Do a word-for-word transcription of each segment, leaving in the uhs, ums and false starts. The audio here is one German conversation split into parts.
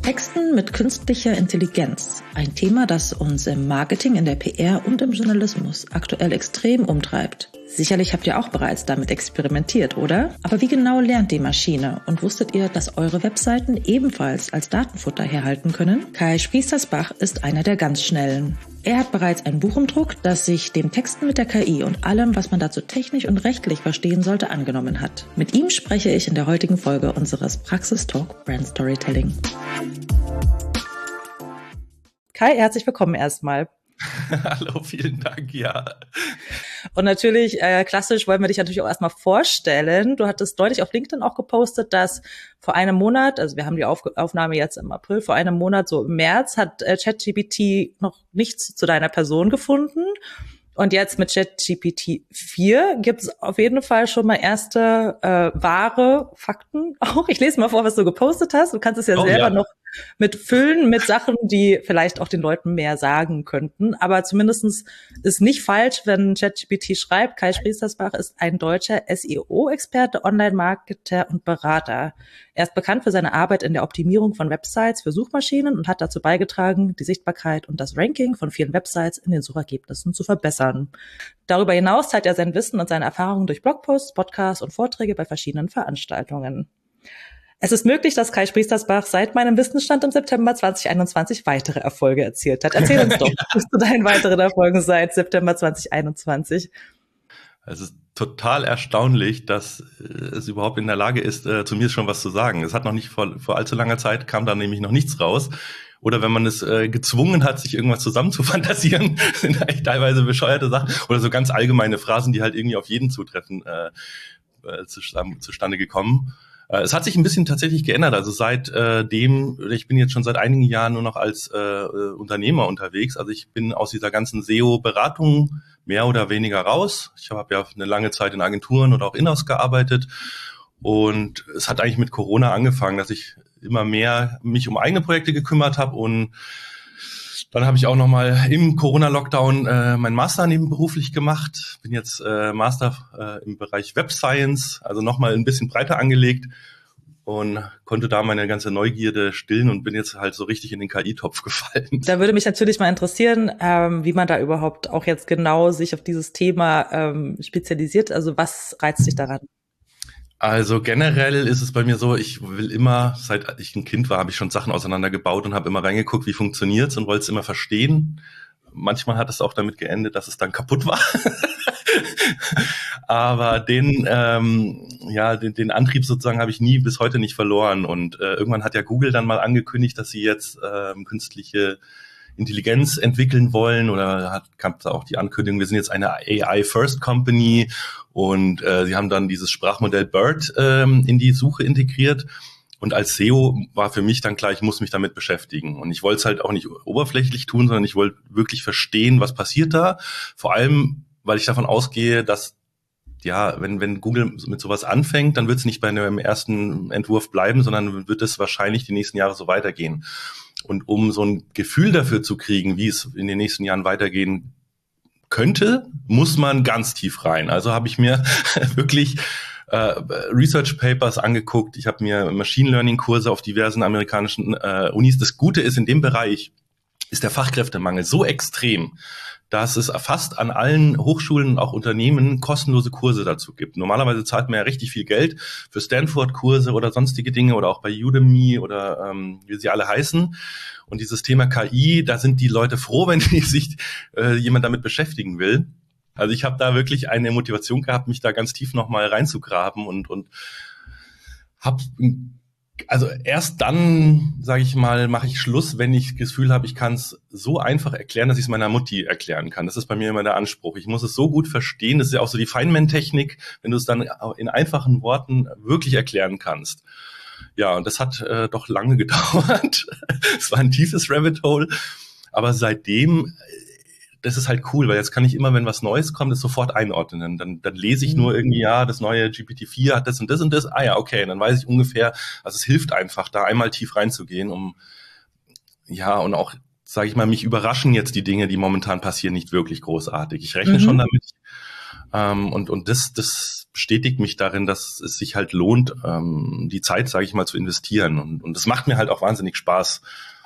Texten mit künstlicher Intelligenz. Ein Thema, das uns im Marketing, in der P R und im Journalismus aktuell extrem umtreibt. Sicherlich habt ihr auch bereits damit experimentiert, oder? Aber wie genau lernt die Maschine? Und wusstet ihr, dass eure Webseiten ebenfalls als Datenfutter herhalten können? Kai Spriestersbach ist einer der ganz Schnellen. Er hat bereits ein Buch im Druck, das sich dem Texten mit der K I und allem, was man dazu technisch und rechtlich verstehen sollte, angenommen hat. Mit ihm spreche ich in der heutigen Folge unseres Praxistalk Brand Storytelling. Kai, herzlich willkommen erstmal. Hallo, vielen Dank, ja. Und natürlich, äh, klassisch wollen wir dich natürlich auch erstmal vorstellen. Du hattest deutlich auf LinkedIn auch gepostet, dass vor einem Monat, also wir haben die Auf- Aufnahme jetzt im April, vor einem Monat, so im März, hat äh, ChatGPT noch nichts zu deiner Person gefunden. Und jetzt mit ChatGPT vier gibt es auf jeden Fall schon mal erste äh, wahre Fakten auch. Ich lese mal vor, was du gepostet hast. Du kannst es ja oh, selber ja. noch mit füllen, mit Sachen, die vielleicht auch den Leuten mehr sagen könnten. Aber zumindestens ist nicht falsch, wenn ChatGPT schreibt, Kai Spriestersbach ist ein deutscher S E O-Experte, Online-Marketer und Berater. Er ist bekannt für seine Arbeit in der Optimierung von Websites für Suchmaschinen und hat dazu beigetragen, die Sichtbarkeit und das Ranking von vielen Websites in den Suchergebnissen zu verbessern. Darüber hinaus teilt er sein Wissen und seine Erfahrungen durch Blogposts, Podcasts und Vorträge bei verschiedenen Veranstaltungen. Es ist möglich, dass Kai Spriestersbach seit meinem Wissensstand im September zwanzig einundzwanzig weitere Erfolge erzielt hat. Erzähl uns doch, ja. Was zu deinen weiteren Erfolgen seit September zwanzig einundzwanzig? Es ist total erstaunlich, dass es überhaupt in der Lage ist, äh, zu mir schon was zu sagen. Es hat noch nicht vor, vor allzu langer Zeit kam da nämlich noch nichts raus. Oder wenn man es äh, gezwungen hat, sich irgendwas zusammen zu fantasieren, sind eigentlich teilweise bescheuerte Sachen. Oder so ganz allgemeine Phrasen, die halt irgendwie auf jeden zutreffen, äh, äh, zustande gekommen. Es hat sich ein bisschen tatsächlich geändert. Also seit äh, dem, ich bin jetzt schon seit einigen Jahren nur noch als äh, Unternehmer unterwegs. Also ich bin aus dieser ganzen S E O-Beratung mehr oder weniger raus. Ich habe ja eine lange Zeit in Agenturen oder auch in-house gearbeitet. Und es hat eigentlich mit Corona angefangen, dass ich immer mehr mich um eigene Projekte gekümmert habe. Und dann habe ich auch nochmal im Corona-Lockdown äh, meinen Master nebenberuflich gemacht. Bin jetzt äh, Master äh, im Bereich Web Science, also nochmal ein bisschen breiter angelegt und konnte da meine ganze Neugierde stillen und bin jetzt halt so richtig in den K I-Topf gefallen. Da würde mich natürlich mal interessieren, ähm, wie man da überhaupt auch jetzt genau sich auf dieses Thema ähm, spezialisiert. Also was reizt dich daran? Also generell ist es bei mir so, ich will immer, seit ich ein Kind war, habe ich schon Sachen auseinandergebaut und habe immer reingeguckt, wie funktioniert's und wollte es immer verstehen. Manchmal hat es auch damit geendet, dass es dann kaputt war. Aber den, ähm, ja, den, den Antrieb sozusagen habe ich nie bis heute nicht verloren. Und äh, irgendwann hat ja Google dann mal angekündigt, dass sie jetzt ähm, künstliche Intelligenz entwickeln wollen, oder hat kam da auch die Ankündigung, wir sind jetzt eine A I-First-Company, und äh, sie haben dann dieses Sprachmodell BERT ähm, in die Suche integriert. Und als S E O war für mich dann klar, ich muss mich damit beschäftigen. Und ich wollte es halt auch nicht oberflächlich tun, sondern ich wollte wirklich verstehen, was passiert da. Vor allem, weil ich davon ausgehe, dass ja, wenn wenn Google mit sowas anfängt, dann wird es nicht bei einem ersten Entwurf bleiben, sondern wird es wahrscheinlich die nächsten Jahre so weitergehen. Und um so ein Gefühl dafür zu kriegen, wie es in den nächsten Jahren weitergehen könnte, muss man ganz tief rein. Also habe ich mir wirklich äh, Research Papers angeguckt. Ich habe mir Machine Learning Kurse auf diversen amerikanischen äh, Unis. Das Gute ist, in dem Bereich ist der Fachkräftemangel so extrem, dass es fast an allen Hochschulen und auch Unternehmen kostenlose Kurse dazu gibt. Normalerweise zahlt man ja richtig viel Geld für Stanford-Kurse oder sonstige Dinge oder auch bei Udemy oder ähm, wie sie alle heißen. Und dieses Thema K I, da sind die Leute froh, wenn sich äh, jemand damit beschäftigen will. Also ich habe da wirklich eine Motivation gehabt, mich da ganz tief nochmal reinzugraben und und habe also erst dann, sage ich mal, mache ich Schluss, wenn ich das Gefühl habe, ich kann es so einfach erklären, dass ich es meiner Mutti erklären kann. Das ist bei mir immer der Anspruch. Ich muss es so gut verstehen. Das ist ja auch so die Feynman-Technik, wenn du es dann in einfachen Worten wirklich erklären kannst. Ja, und das hat äh, doch lange gedauert. Es war ein tiefes Rabbit Hole. Aber seitdem, das ist halt cool, weil jetzt kann ich immer, wenn was Neues kommt, das sofort einordnen. Dann, dann lese ich nur irgendwie, ja, das neue G P T vier hat das und das und das. Ah ja, okay, dann weiß ich ungefähr, also es hilft einfach, da einmal tief reinzugehen, um, ja, und auch, sage ich mal, mich überraschen jetzt die Dinge, die momentan passieren, nicht wirklich großartig. Ich rechne mhm. schon damit, Ähm, und und das, das bestätigt mich darin, dass es sich halt lohnt, ähm, die Zeit, sage ich mal, zu investieren. Und, und das macht mir halt auch wahnsinnig Spaß.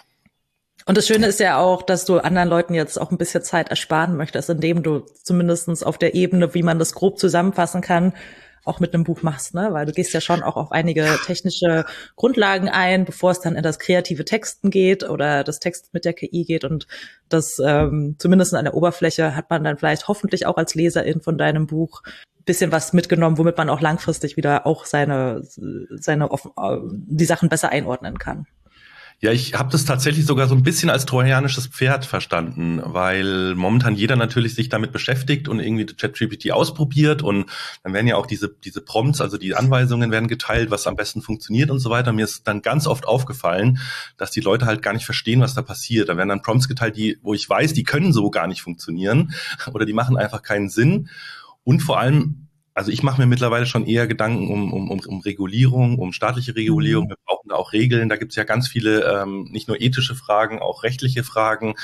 Und das Schöne ist ja auch, dass du anderen Leuten jetzt auch ein bisschen Zeit ersparen möchtest, indem du zumindestens auf der Ebene, wie man das grob zusammenfassen kann, auch mit einem Buch machst, ne? Weil du gehst ja schon auch auf einige technische Grundlagen ein, bevor es dann in das kreative Texten geht oder das Text mit der K I geht. Und das ähm, zumindest an der Oberfläche hat man dann vielleicht hoffentlich auch als Leserin von deinem Buch ein bisschen was mitgenommen, womit man auch langfristig wieder auch seine seine die Sachen besser einordnen kann. Ja, ich habe das tatsächlich sogar so ein bisschen als trojanisches Pferd verstanden, weil momentan jeder natürlich sich damit beschäftigt und irgendwie ChatGPT ausprobiert und dann werden ja auch diese diese Prompts, also die Anweisungen werden geteilt, was am besten funktioniert und so weiter. Mir ist dann ganz oft aufgefallen, dass die Leute halt gar nicht verstehen, was da passiert. Da werden dann Prompts geteilt, die, wo ich weiß, die können so gar nicht funktionieren oder die machen einfach keinen Sinn. Und vor allem, also ich mache mir mittlerweile schon eher Gedanken um, um, um, um Regulierung, um staatliche Regulierung. Wir brauchen da auch Regeln. Da gibt es ja ganz viele, ähm, nicht nur ethische Fragen, auch rechtliche Fragen.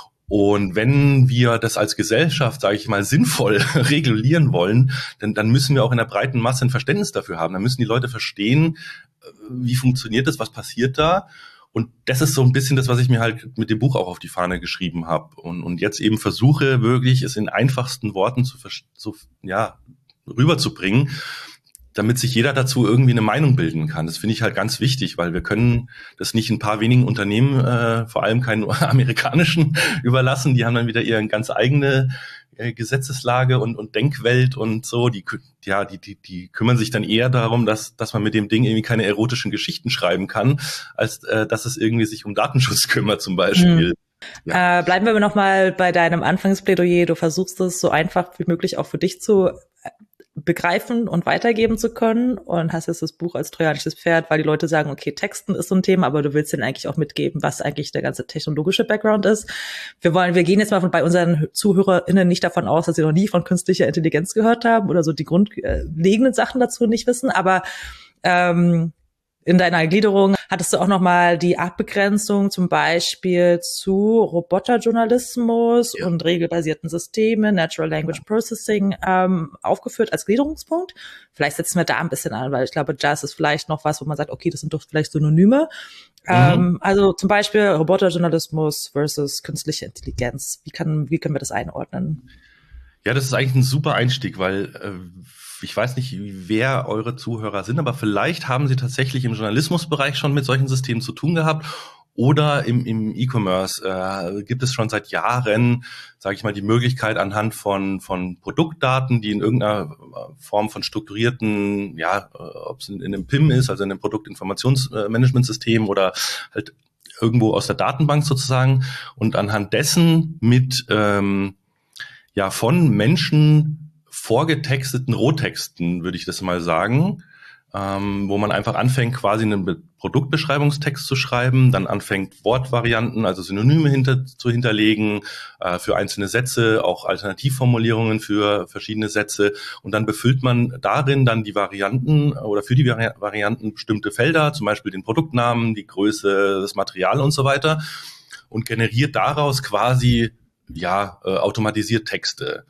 Und wenn wir das als Gesellschaft, sage ich mal, sinnvoll regulieren wollen, dann, dann müssen wir auch in der breiten Masse ein Verständnis dafür haben. Dann müssen die Leute verstehen, wie funktioniert das, was passiert da. Und das ist so ein bisschen das, was ich mir halt mit dem Buch auch auf die Fahne geschrieben habe. Und, und jetzt eben versuche wirklich, es in einfachsten Worten zu, zu ja, rüberzubringen, damit sich jeder dazu irgendwie eine Meinung bilden kann. Das finde ich halt ganz wichtig, weil wir können das nicht ein paar wenigen Unternehmen, äh, vor allem keinen amerikanischen, überlassen. Die haben dann wieder ihre ganz eigene äh, Gesetzeslage und, und Denkwelt und so. Die, ja, die, die, die kümmern sich dann eher darum, dass, dass man mit dem Ding irgendwie keine erotischen Geschichten schreiben kann, als äh, dass es irgendwie sich um Datenschutz kümmert zum Beispiel. Hm. Ja. Äh, bleiben wir noch mal bei deinem Anfangsplädoyer. Du versuchst es so einfach wie möglich auch für dich zu begreifen und weitergeben zu können und hast jetzt das Buch als trojanisches Pferd, weil die Leute sagen, okay, Texten ist so ein Thema, aber du willst denen eigentlich auch mitgeben, was eigentlich der ganze technologische Background ist. Wir wollen, wir gehen jetzt mal von, bei unseren ZuhörerInnen nicht davon aus, dass sie noch nie von künstlicher Intelligenz gehört haben oder so die grundlegenden Sachen dazu nicht wissen, aber ähm, in deiner Gliederung hattest du auch nochmal die Abgrenzung zum Beispiel zu Roboterjournalismus ja. und regelbasierten Systemen, Natural Language Processing ähm, aufgeführt als Gliederungspunkt. Vielleicht setzen wir da ein bisschen an, weil ich glaube, Jazz ist vielleicht noch was, wo man sagt, okay, das sind doch vielleicht Synonyme. Mhm. Ähm, also zum Beispiel Roboterjournalismus versus künstliche Intelligenz. Wie kann, wie können wir das einordnen? Ja, das ist eigentlich ein super Einstieg, weil äh, ich weiß nicht, wer eure Zuhörer sind, aber vielleicht haben sie tatsächlich im Journalismusbereich schon mit solchen Systemen zu tun gehabt oder im, im E-Commerce äh, gibt es schon seit Jahren, sage ich mal, die Möglichkeit anhand von von Produktdaten, die in irgendeiner Form von strukturierten, ja, ob es in, in einem P I M ist, also in einem Produktinformationsmanagementsystem oder halt irgendwo aus der Datenbank sozusagen und anhand dessen mit ähm, ja von Menschen vorgetexteten Rohtexten, würde ich das mal sagen, ähm, wo man einfach anfängt, quasi einen Be- Produktbeschreibungstext zu schreiben, dann anfängt Wortvarianten, also Synonyme hinter, zu hinterlegen, äh, für einzelne Sätze, auch Alternativformulierungen für verschiedene Sätze und dann befüllt man darin dann die Varianten oder für die Vari- Varianten bestimmte Felder, zum Beispiel den Produktnamen, die Größe, das Material und so weiter und generiert daraus quasi, ja, äh, automatisiert Texte.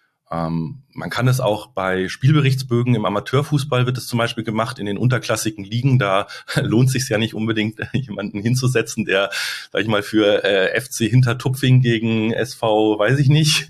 Ähm, man kann es auch bei Spielberichtsbögen im Amateurfußball wird es zum Beispiel gemacht, in den unterklassigen Ligen, da lohnt es sich ja nicht unbedingt, jemanden hinzusetzen, der, sag ich mal, für äh, F C Hintertupfing gegen S V, weiß ich nicht,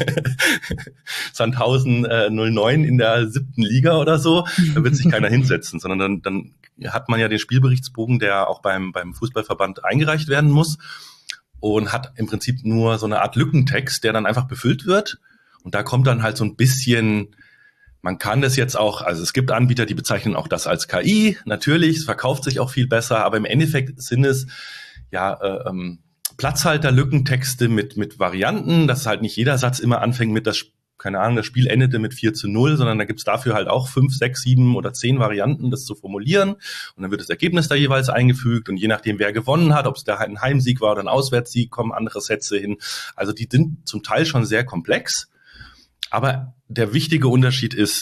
Sandhausen äh, null neun in der siebten Liga oder so, da wird sich keiner hinsetzen, sondern dann, dann hat man ja den Spielberichtsbogen, der auch beim, beim Fußballverband eingereicht werden muss und hat im Prinzip nur so eine Art Lückentext, der dann einfach befüllt wird. Und da kommt dann halt so ein bisschen, man kann das jetzt auch, also es gibt Anbieter, die bezeichnen auch das als K I, natürlich, es verkauft sich auch viel besser, aber im Endeffekt sind es ja äh, ähm, Platzhalter-Lückentexte mit mit Varianten, dass halt nicht jeder Satz immer anfängt mit das, keine Ahnung, das Spiel endete mit vier zu null, sondern da gibt's dafür halt auch fünf, sechs, sieben oder zehn Varianten, das zu formulieren. Und dann wird das Ergebnis da jeweils eingefügt und je nachdem, wer gewonnen hat, ob es da halt ein Heimsieg war oder ein Auswärtssieg, kommen andere Sätze hin. Also die sind zum Teil schon sehr komplex. Aber der wichtige Unterschied ist,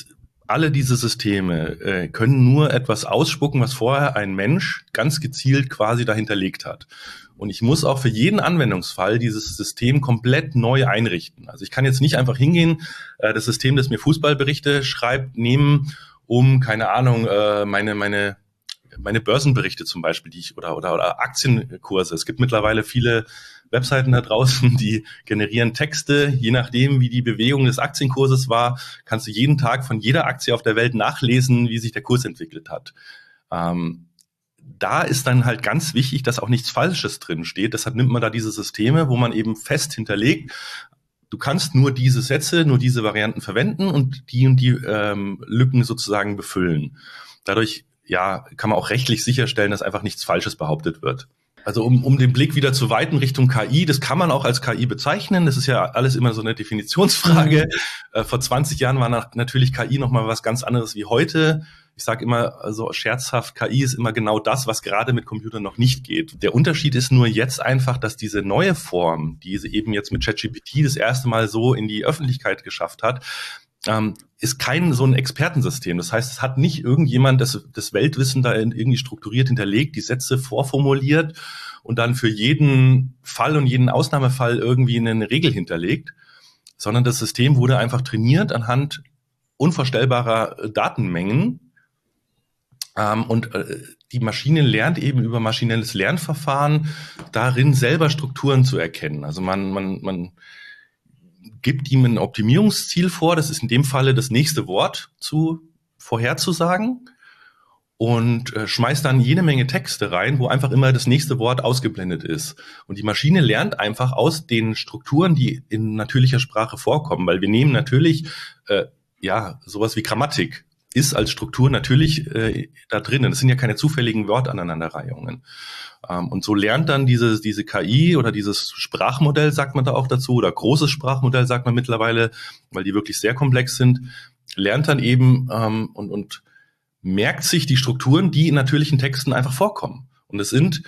alle diese Systeme äh, können nur etwas ausspucken, was vorher ein Mensch ganz gezielt quasi dahinterlegt hat. Und ich muss auch für jeden Anwendungsfall dieses System komplett neu einrichten. Also ich kann jetzt nicht einfach hingehen, äh, das System, das mir Fußballberichte schreibt, nehmen, um, keine Ahnung, äh, meine meine meine Börsenberichte zum Beispiel, die ich oder oder oder Aktienkurse. Es gibt mittlerweile viele Webseiten da draußen, die generieren Texte. Je nachdem, wie die Bewegung des Aktienkurses war, kannst du jeden Tag von jeder Aktie auf der Welt nachlesen, wie sich der Kurs entwickelt hat. Ähm, da ist dann halt ganz wichtig, dass auch nichts Falsches drin steht. Deshalb nimmt man da diese Systeme, wo man eben fest hinterlegt, du kannst nur diese Sätze, nur diese Varianten verwenden und die und die ähm, Lücken sozusagen befüllen. Dadurch ja, kann man auch rechtlich sicherstellen, dass einfach nichts Falsches behauptet wird. Also um, um den Blick wieder zu weiten Richtung K I, das kann man auch als K I bezeichnen. Das ist ja alles immer so eine Definitionsfrage. Mhm. Äh, vor zwanzig Jahren war nach, natürlich K I nochmal was ganz anderes wie heute. Ich sage immer so also scherzhaft, K I ist immer genau das, was gerade mit Computern noch nicht geht. Der Unterschied ist nur jetzt einfach, dass diese neue Form, die sie eben jetzt mit ChatGPT das erste Mal so in die Öffentlichkeit geschafft hat, ähm, ist kein so ein Expertensystem. Das heißt, es hat nicht irgendjemand das, das Weltwissen da irgendwie strukturiert hinterlegt, die Sätze vorformuliert und dann für jeden Fall und jeden Ausnahmefall irgendwie eine Regel hinterlegt, sondern das System wurde einfach trainiert anhand unvorstellbarer Datenmengen. Ähm, und äh, die Maschine lernt eben über maschinelles Lernverfahren darin selber Strukturen zu erkennen. Also man, man, man gibt ihm ein Optimierungsziel vor, das ist in dem Falle das nächste Wort zu vorherzusagen und äh, schmeißt dann jede Menge Texte rein, wo einfach immer das nächste Wort ausgeblendet ist. Und die Maschine lernt einfach aus den Strukturen, die in natürlicher Sprache vorkommen, weil wir nehmen natürlich äh, ja sowas wie Grammatik ist als Struktur natürlich äh, da drinnen. Das sind ja keine zufälligen Wortaneinanderreihungen. Ähm, und so lernt dann diese, diese K I oder dieses Sprachmodell, sagt man da auch dazu, oder großes Sprachmodell, sagt man mittlerweile, weil die wirklich sehr komplex sind, lernt dann eben ähm, und, und merkt sich die Strukturen, die in natürlichen Texten einfach vorkommen. Und es sind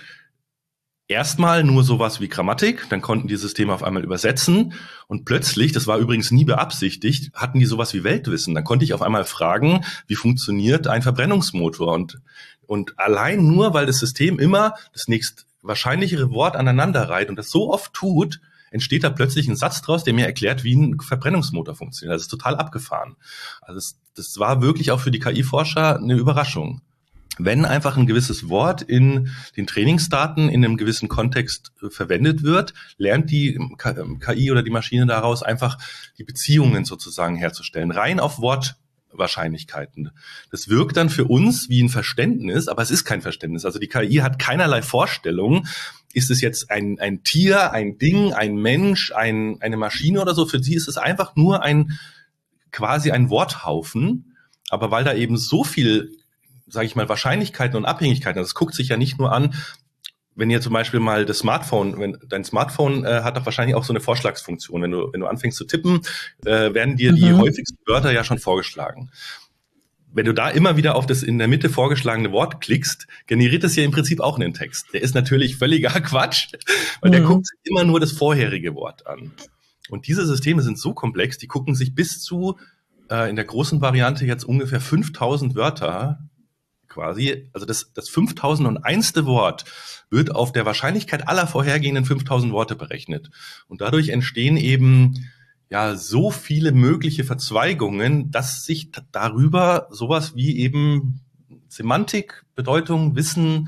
erstmal nur sowas wie Grammatik, dann konnten die Systeme auf einmal übersetzen und plötzlich, das war übrigens nie beabsichtigt, hatten die sowas wie Weltwissen. Dann konnte ich auf einmal fragen, wie funktioniert ein Verbrennungsmotor und und allein nur, weil das System immer das nächst wahrscheinlichere Wort aneinander reiht und das so oft tut, entsteht da plötzlich ein Satz draus, der mir erklärt, wie ein Verbrennungsmotor funktioniert. Das ist total abgefahren. Also das, das war wirklich auch für die K I-Forscher eine Überraschung. Wenn einfach ein gewisses Wort in den Trainingsdaten in einem gewissen Kontext verwendet wird, lernt die K I oder die Maschine daraus einfach die Beziehungen sozusagen herzustellen, rein auf Wortwahrscheinlichkeiten. Das wirkt dann für uns wie ein Verständnis, aber es ist kein Verständnis. Also die K I hat keinerlei Vorstellung, ist es jetzt ein, ein Tier, ein Ding, ein Mensch, ein, eine Maschine oder so. Für sie ist es einfach nur ein, quasi ein Worthaufen. Aber weil da eben so viel, sage ich mal, Wahrscheinlichkeiten und Abhängigkeiten. Das guckt sich ja nicht nur an, wenn ihr zum Beispiel mal das Smartphone, wenn dein Smartphone äh, hat doch wahrscheinlich auch so eine Vorschlagsfunktion. Wenn du wenn du anfängst zu tippen, äh, werden dir mhm. die häufigsten Wörter ja schon vorgeschlagen. Wenn du da immer wieder auf das in der Mitte vorgeschlagene Wort klickst, generiert es ja im Prinzip auch einen Text. Der ist natürlich völliger Quatsch, weil mhm. der guckt sich immer nur das vorherige Wort an. Und diese Systeme sind so komplex, die gucken sich bis zu äh, in der großen Variante jetzt ungefähr fünftausend Wörter quasi, also das, das fünftausendundeins. Wort wird auf der Wahrscheinlichkeit aller vorhergehenden fünftausend Worte berechnet. Und dadurch entstehen eben ja so viele mögliche Verzweigungen, dass sich t- darüber sowas wie eben Semantik, Bedeutung, Wissen,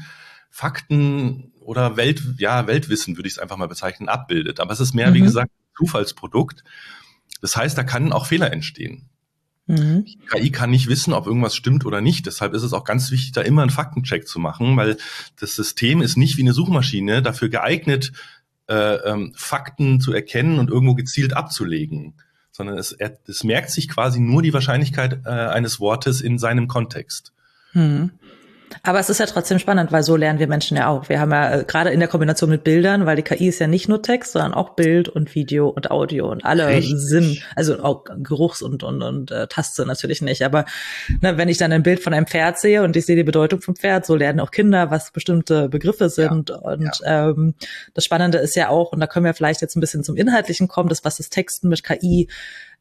Fakten oder Welt, ja, Weltwissen würde ich es einfach mal bezeichnen, abbildet. Aber es ist mehr, mhm. wie gesagt, Zufallsprodukt. Das heißt, da kann auch Fehler entstehen. Mhm. Die K I kann nicht wissen, ob irgendwas stimmt oder nicht. Deshalb ist es auch ganz wichtig, da immer einen Faktencheck zu machen, weil das System ist nicht wie eine Suchmaschine dafür geeignet, äh, ähm, Fakten zu erkennen und irgendwo gezielt abzulegen, sondern es, er, es merkt sich quasi nur die Wahrscheinlichkeit äh, eines Wortes in seinem Kontext. Mhm. Aber es ist ja trotzdem spannend, weil so lernen wir Menschen ja auch. Wir haben ja äh, gerade in der Kombination mit Bildern, weil die K I ist ja nicht nur Text, sondern auch Bild und Video und Audio und alle Richtig. Sinn, also auch Geruchs- und und und äh, Taste natürlich nicht. Aber ne, wenn ich dann ein Bild von einem Pferd sehe und ich sehe die Bedeutung vom Pferd, so lernen auch Kinder, was bestimmte Begriffe sind. Ja. Und ja. Ähm, das Spannende ist ja auch, und da können wir vielleicht jetzt ein bisschen zum Inhaltlichen kommen, das was das Texten mit K I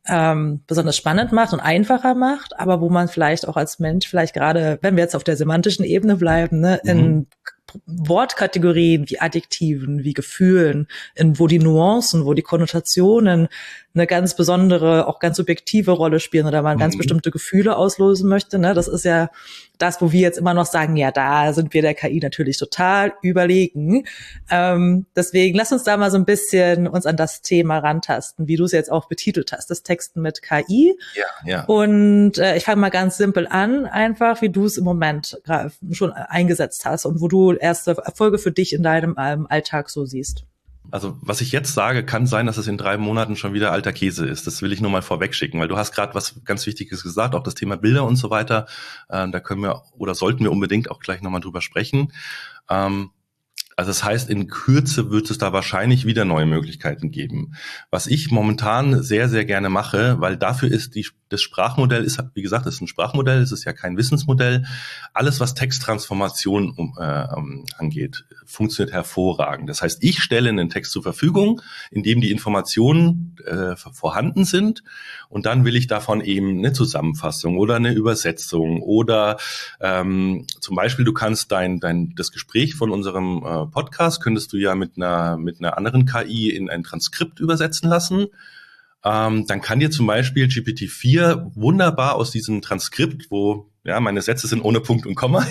ähm, besonders spannend macht und einfacher macht, aber wo man vielleicht auch als Mensch vielleicht gerade, wenn wir jetzt auf der semantischen Ebene bleiben, ne, mhm. in Wortkategorien wie Adjektiven, wie Gefühlen, in wo die Nuancen, wo die Konnotationen eine ganz besondere, auch ganz subjektive Rolle spielen oder man mhm. ganz bestimmte Gefühle auslösen möchte. Ne? Das ist ja das, wo wir jetzt immer noch sagen, ja, da sind wir der K I natürlich total überlegen. Ähm, deswegen lass uns da mal so ein bisschen uns an das Thema rantasten, wie du es jetzt auch betitelt hast, das Texten mit K I. Ja, ja. Und äh, ich fange mal ganz simpel an, einfach wie du es im Moment schon eingesetzt hast und wo du erste Erfolge für dich in deinem ähm, Alltag so siehst. Also was ich jetzt sage, kann sein, dass es in drei Monaten schon wieder alter Käse ist. Das will ich nur mal vorweg schicken, weil du hast gerade was ganz Wichtiges gesagt, auch das Thema Bilder und so weiter. Äh, da können wir oder sollten wir unbedingt auch gleich nochmal drüber sprechen. Ähm, Also das heißt, in Kürze wird es da wahrscheinlich wieder neue Möglichkeiten geben. Was ich momentan sehr, sehr gerne mache, weil dafür ist die, das Sprachmodell, ist, wie gesagt, es ist ein Sprachmodell, es ist ja kein Wissensmodell. Alles, was Texttransformation um, äh, angeht, funktioniert hervorragend. Das heißt, ich stelle einen Text zur Verfügung, in dem die Informationen äh, vorhanden sind, und dann will ich davon eben eine Zusammenfassung oder eine Übersetzung oder ähm, zum Beispiel, du kannst dein, dein das Gespräch von unserem äh, Podcast könntest du ja mit einer mit einer anderen K I in ein Transkript übersetzen lassen. Ähm, dann kann dir zum Beispiel G P T vier wunderbar aus diesem Transkript, wo ja meine Sätze sind ohne Punkt und Komma,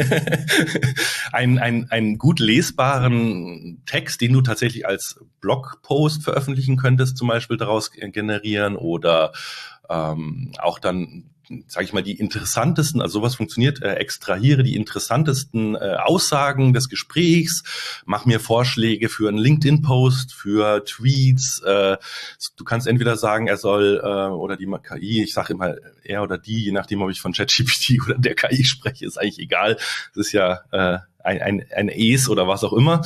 einen ein, ein gut lesbaren Text, den du tatsächlich als Blogpost veröffentlichen könntest, zum Beispiel daraus generieren oder ähm, auch dann, sage ich mal, die interessantesten, also sowas funktioniert, äh, extrahiere die interessantesten äh, Aussagen des Gesprächs, mach mir Vorschläge für einen LinkedIn-Post, für Tweets. Äh, du kannst entweder sagen, er soll, äh, oder die K I, ich sage immer er oder die, je nachdem, ob ich von ChatGPT oder der K I spreche, ist eigentlich egal. Das ist ja äh, ein, ein, ein Es oder was auch immer.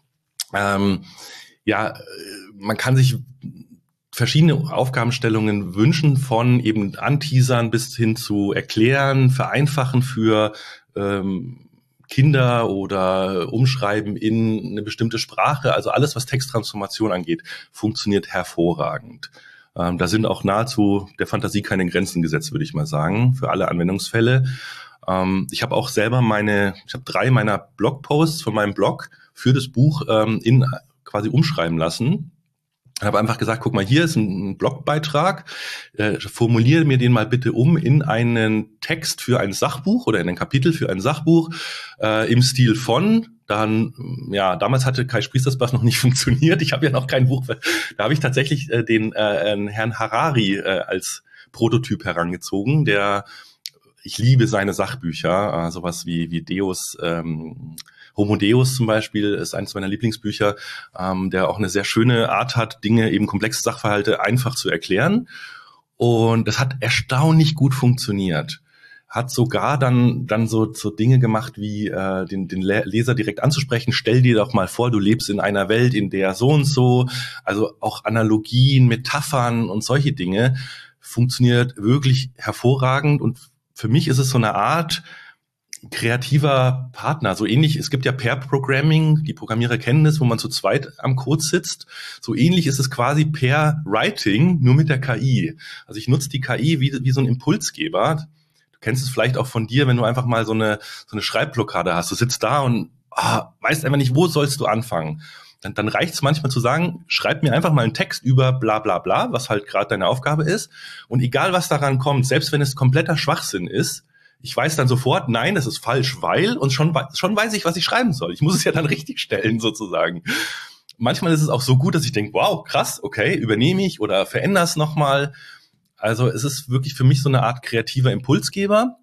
Ähm, ja, man kann sich verschiedene Aufgabenstellungen wünschen, von eben anteasern bis hin zu erklären, vereinfachen für ähm, Kinder oder umschreiben in eine bestimmte Sprache. Also alles, was Texttransformation angeht, funktioniert hervorragend. Ähm, da sind auch nahezu der Fantasie keine Grenzen gesetzt, würde ich mal sagen, für alle Anwendungsfälle. Ähm, ich habe auch selber meine, ich habe drei meiner Blogposts von meinem Blog für das Buch ähm, in quasi umschreiben lassen. Ich habe einfach gesagt, guck mal, hier ist ein Blogbeitrag, äh, formuliere mir den mal bitte um in einen Text für ein Sachbuch oder in ein Kapitel für ein Sachbuch äh, im Stil von, dann, ja, damals hatte Kai Spriestersbach noch nicht funktioniert, ich habe ja noch kein Buch, da habe ich tatsächlich äh, den äh, Herrn Harari äh, als Prototyp herangezogen, der, ich liebe seine Sachbücher, äh, sowas wie, wie Deus, ähm, Homo Deus zum Beispiel ist eines meiner Lieblingsbücher, ähm, der auch eine sehr schöne Art hat, Dinge, eben komplexe Sachverhalte einfach zu erklären. Und das hat erstaunlich gut funktioniert. Hat sogar dann dann so, so Dinge gemacht, wie äh, den, den Leser direkt anzusprechen. Stell dir doch mal vor, du lebst in einer Welt, in der so und so, also auch Analogien, Metaphern und solche Dinge, funktioniert wirklich hervorragend. Und für mich ist es so eine Art kreativer Partner, so ähnlich, es gibt ja Pair-Programming, die Programmierer kennen das, wo man zu zweit am Code sitzt, so ähnlich ist es quasi Pair-Writing, nur mit der K I. Also ich nutze die K I wie, wie so ein Impulsgeber. Du kennst es vielleicht auch von dir, wenn du einfach mal so eine, so eine Schreibblockade hast, du sitzt da und ah, weißt einfach nicht, wo sollst du anfangen. Dann, dann reicht es manchmal zu sagen, schreib mir einfach mal einen Text über bla bla bla, was halt gerade deine Aufgabe ist, und egal was daran kommt, selbst wenn es kompletter Schwachsinn ist, ich weiß dann sofort, nein, das ist falsch, weil, und schon, schon weiß ich, was ich schreiben soll. Ich muss es ja dann richtig stellen, sozusagen. Manchmal ist es auch so gut, dass ich denke, wow, krass, okay, übernehme ich oder verändere es nochmal. Also es ist wirklich für mich so eine Art kreativer Impulsgeber,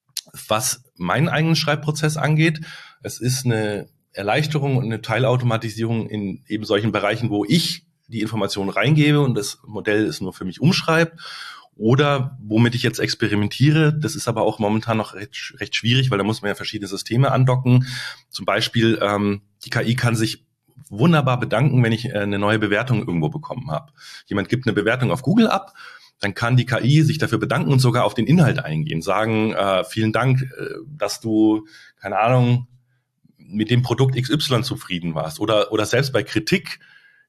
was meinen eigenen Schreibprozess angeht. Es ist eine Erleichterung und eine Teilautomatisierung in eben solchen Bereichen, wo ich die Informationen reingebe und das Modell es nur für mich umschreibt. Oder womit ich jetzt experimentiere, das ist aber auch momentan noch recht, recht schwierig, weil da muss man ja verschiedene Systeme andocken. Zum Beispiel, ähm, die K I kann sich wunderbar bedanken, wenn ich äh, eine neue Bewertung irgendwo bekommen habe. Jemand gibt eine Bewertung auf Google ab, dann kann die K I sich dafür bedanken und sogar auf den Inhalt eingehen. Sagen, äh, vielen Dank, äh, dass du, keine Ahnung, mit dem Produkt X Y zufrieden warst. Oder, oder selbst bei Kritik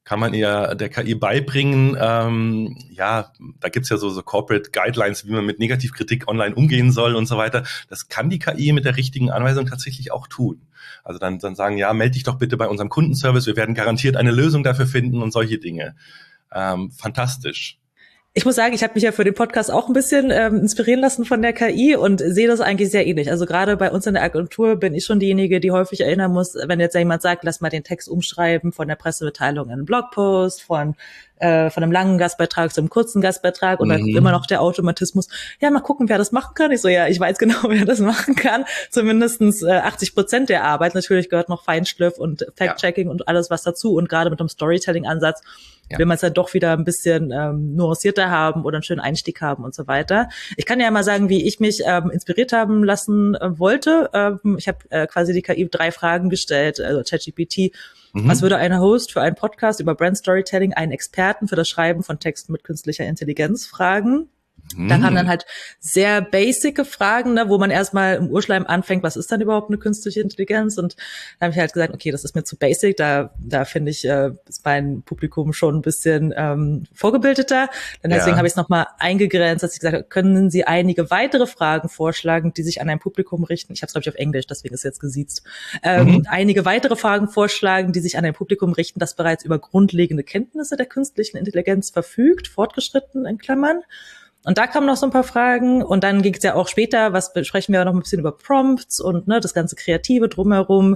kann man eher der K I beibringen. Ähm, ja, da gibt's ja so, so Corporate Guidelines, wie man mit Negativkritik online umgehen soll und so weiter. Das kann die K I mit der richtigen Anweisung tatsächlich auch tun. Also dann, dann sagen, ja, melde dich doch bitte bei unserem Kundenservice, wir werden garantiert eine Lösung dafür finden und solche Dinge. Ähm, fantastisch. Ich muss sagen, ich habe mich ja für den Podcast auch ein bisschen ähm, inspirieren lassen von der K I und sehe das eigentlich sehr ähnlich. Also gerade bei uns in der Agentur bin ich schon diejenige, die häufig erinnern muss, wenn jetzt jemand sagt, lass mal den Text umschreiben von der Pressemitteilung in einen Blogpost, von äh, von einem langen Gastbeitrag zum kurzen Gastbeitrag und dann Mhm. immer noch der Automatismus. Ja, mal gucken, wer das machen kann. Ich so, ja, ich weiß genau, wer das machen kann. Zumindestens äh, achtzig Prozent der Arbeit. Natürlich gehört noch Feinschliff und Fact-Checking ja. und alles was dazu. Und gerade mit dem Storytelling-Ansatz ja. will man es ja doch wieder ein bisschen ähm, nuancierter haben oder einen schönen Einstieg haben und so weiter. Ich kann ja mal sagen, wie ich mich ähm, inspiriert haben lassen äh, wollte. Ähm, ich habe äh, quasi die K I drei Fragen gestellt, also ChatGPT. Mhm. Was würde ein Host für einen Podcast über Brand Storytelling einen Experten für das Schreiben von Texten mit künstlicher Intelligenz fragen? Da kamen dann halt sehr basic Fragen, ne, wo man erstmal im Urschleim anfängt, was ist dann überhaupt eine künstliche Intelligenz? Und da habe ich halt gesagt, okay, das ist mir zu basic, da da finde ich, äh, ist mein Publikum schon ein bisschen ähm, vorgebildeter. Dann deswegen ja. habe ich es nochmal eingegrenzt, dass ich gesagt habe, können Sie einige weitere Fragen vorschlagen, die sich an ein Publikum richten? Ich habe es, glaube ich, auf Englisch, deswegen ist es jetzt gesiezt. Ähm, mhm. Einige weitere Fragen vorschlagen, die sich an ein Publikum richten, das bereits über grundlegende Kenntnisse der künstlichen Intelligenz verfügt, fortgeschritten in Klammern. Und da kamen noch so ein paar Fragen und dann ging es ja auch später, was besprechen wir noch ein bisschen über Prompts und ne, das ganze Kreative drumherum.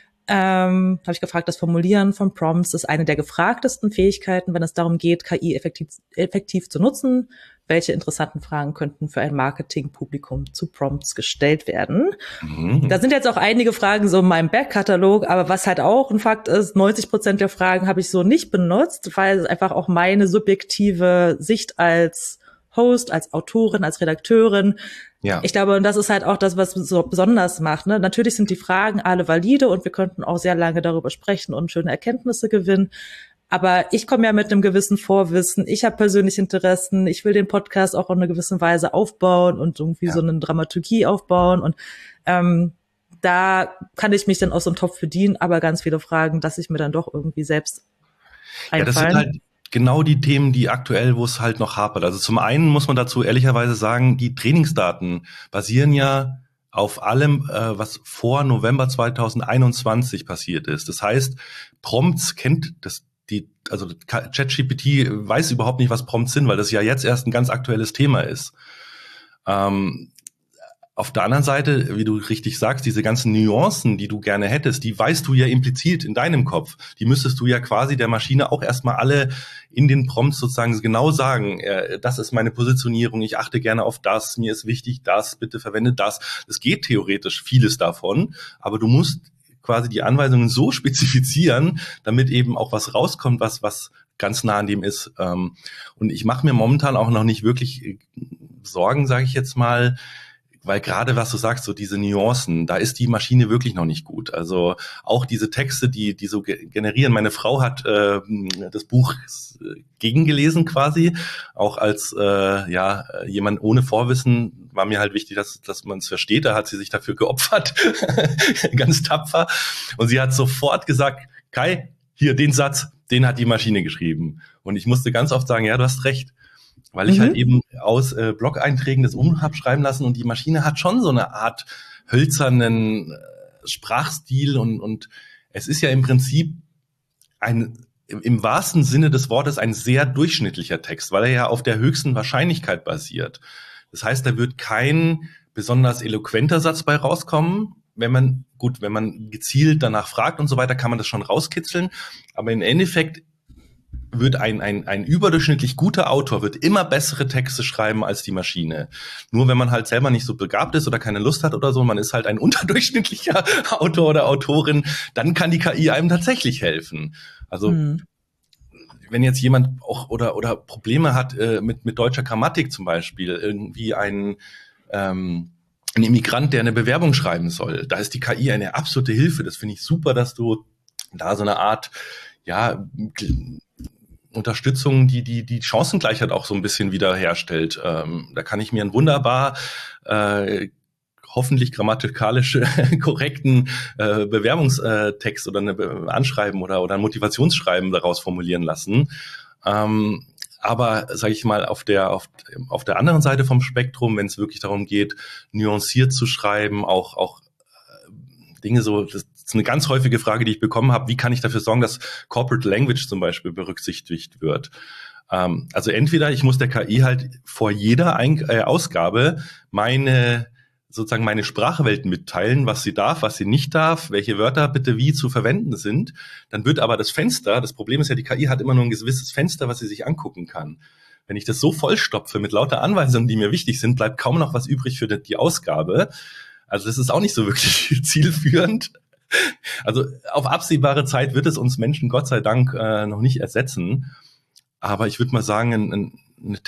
Ähm, habe ich gefragt, das Formulieren von Prompts ist eine der gefragtesten Fähigkeiten, wenn es darum geht, K I effektiv, effektiv zu nutzen. Welche interessanten Fragen könnten für ein Marketingpublikum zu Prompts gestellt werden? Mhm. Da sind jetzt auch einige Fragen so in meinem Backkatalog, aber was halt auch ein Fakt ist, neunzig Prozent der Fragen habe ich so nicht benutzt, weil es einfach auch meine subjektive Sicht als Host, als Autorin, als Redakteurin. Ja. Ich glaube, und das ist halt auch das, was so besonders macht. Ne? Natürlich sind die Fragen alle valide und wir könnten auch sehr lange darüber sprechen und schöne Erkenntnisse gewinnen. Aber ich komme ja mit einem gewissen Vorwissen. Ich habe persönliche Interessen. Ich will den Podcast auch auf eine gewisse Weise aufbauen und irgendwie ja. so eine Dramaturgie aufbauen. Und ähm, da kann ich mich dann aus so einem Topf bedienen. Aber ganz viele Fragen, dass ich mir dann doch irgendwie selbst einfallen. Ja, das sind halt genau die Themen, die aktuell, wo es halt noch hapert. Also zum einen muss man dazu ehrlicherweise sagen, die Trainingsdaten basieren ja auf allem, äh, was vor November zweitausendeinundzwanzig passiert ist. Das heißt, Prompts kennt das, die, also ChatGPT weiß überhaupt nicht, was Prompts sind, weil das ja jetzt erst ein ganz aktuelles Thema ist. Ähm, Auf der anderen Seite, wie du richtig sagst, diese ganzen Nuancen, die du gerne hättest, die weißt du ja implizit in deinem Kopf. Die müsstest du ja quasi der Maschine auch erstmal alle in den Prompts sozusagen genau sagen. Äh, das ist meine Positionierung, ich achte gerne auf das, mir ist wichtig das, bitte verwende das. Es geht theoretisch vieles davon, aber du musst quasi die Anweisungen so spezifizieren, damit eben auch was rauskommt, was was ganz nah an dem ist. Und ich mache mir momentan auch noch nicht wirklich Sorgen, sage ich jetzt mal, weil gerade was du sagst, so diese Nuancen, da ist die Maschine wirklich noch nicht gut. Also auch diese Texte, die die so generieren. Meine Frau hat äh, das Buch gegengelesen quasi, auch als äh, ja jemand ohne Vorwissen war mir halt wichtig, dass dass man es versteht. Da hat sie sich dafür geopfert, ganz tapfer. Und sie hat sofort gesagt, Kai, hier den Satz, den hat die Maschine geschrieben. Und ich musste ganz oft sagen, ja, du hast recht. Weil ich mhm. halt eben aus äh, Blog-Einträgen das um hab schreiben lassen und die Maschine hat schon so eine Art hölzernen äh, Sprachstil und und es ist ja im Prinzip ein im wahrsten Sinne des Wortes ein sehr durchschnittlicher Text, weil er ja auf der höchsten Wahrscheinlichkeit basiert. Das heißt, da wird kein besonders eloquenter Satz bei rauskommen. Wenn man, gut, wenn man gezielt danach fragt und so weiter, kann man das schon rauskitzeln. Aber im Endeffekt wird ein, ein, ein überdurchschnittlich guter Autor wird immer bessere Texte schreiben als die Maschine. Nur wenn man halt selber nicht so begabt ist oder keine Lust hat oder so, man ist halt ein unterdurchschnittlicher Autor oder Autorin, dann kann die K I einem tatsächlich helfen. Also hm. wenn jetzt jemand auch oder oder Probleme hat äh, mit mit deutscher Grammatik zum Beispiel, irgendwie ein ähm, ein Immigrant, der eine Bewerbung schreiben soll, da ist die K I eine absolute Hilfe. Das finde ich super, dass du da so eine Art ja Unterstützung, die die die Chancengleichheit auch so ein bisschen wieder herstellt. Ähm, da kann ich mir ein wunderbar äh, hoffentlich grammatikalisch korrekten äh, Bewerbungstext oder eine Be- Anschreiben oder, oder ein Motivationsschreiben daraus formulieren lassen. Ähm, aber, sage ich mal, auf der auf, auf der anderen Seite vom Spektrum, wenn es wirklich darum geht, nuanciert zu schreiben, auch auch äh, Dinge so, das ist eine ganz häufige Frage, die ich bekommen habe, wie kann ich dafür sorgen, dass Corporate Language zum Beispiel berücksichtigt wird? Ähm, also entweder ich muss der K I halt vor jeder Ein- äh, Ausgabe meine sozusagen meine Sprachwelt mitteilen, was sie darf, was sie nicht darf, welche Wörter bitte wie zu verwenden sind. Dann wird aber das Fenster, das Problem ist ja, die K I hat immer nur ein gewisses Fenster, was sie sich angucken kann. Wenn ich das so vollstopfe mit lauter Anweisungen, die mir wichtig sind, bleibt kaum noch was übrig für die Ausgabe. Also das ist auch nicht so wirklich zielführend. Also auf absehbare Zeit wird es uns Menschen Gott sei Dank äh, noch nicht ersetzen. Aber ich würde mal sagen, ein, ein eine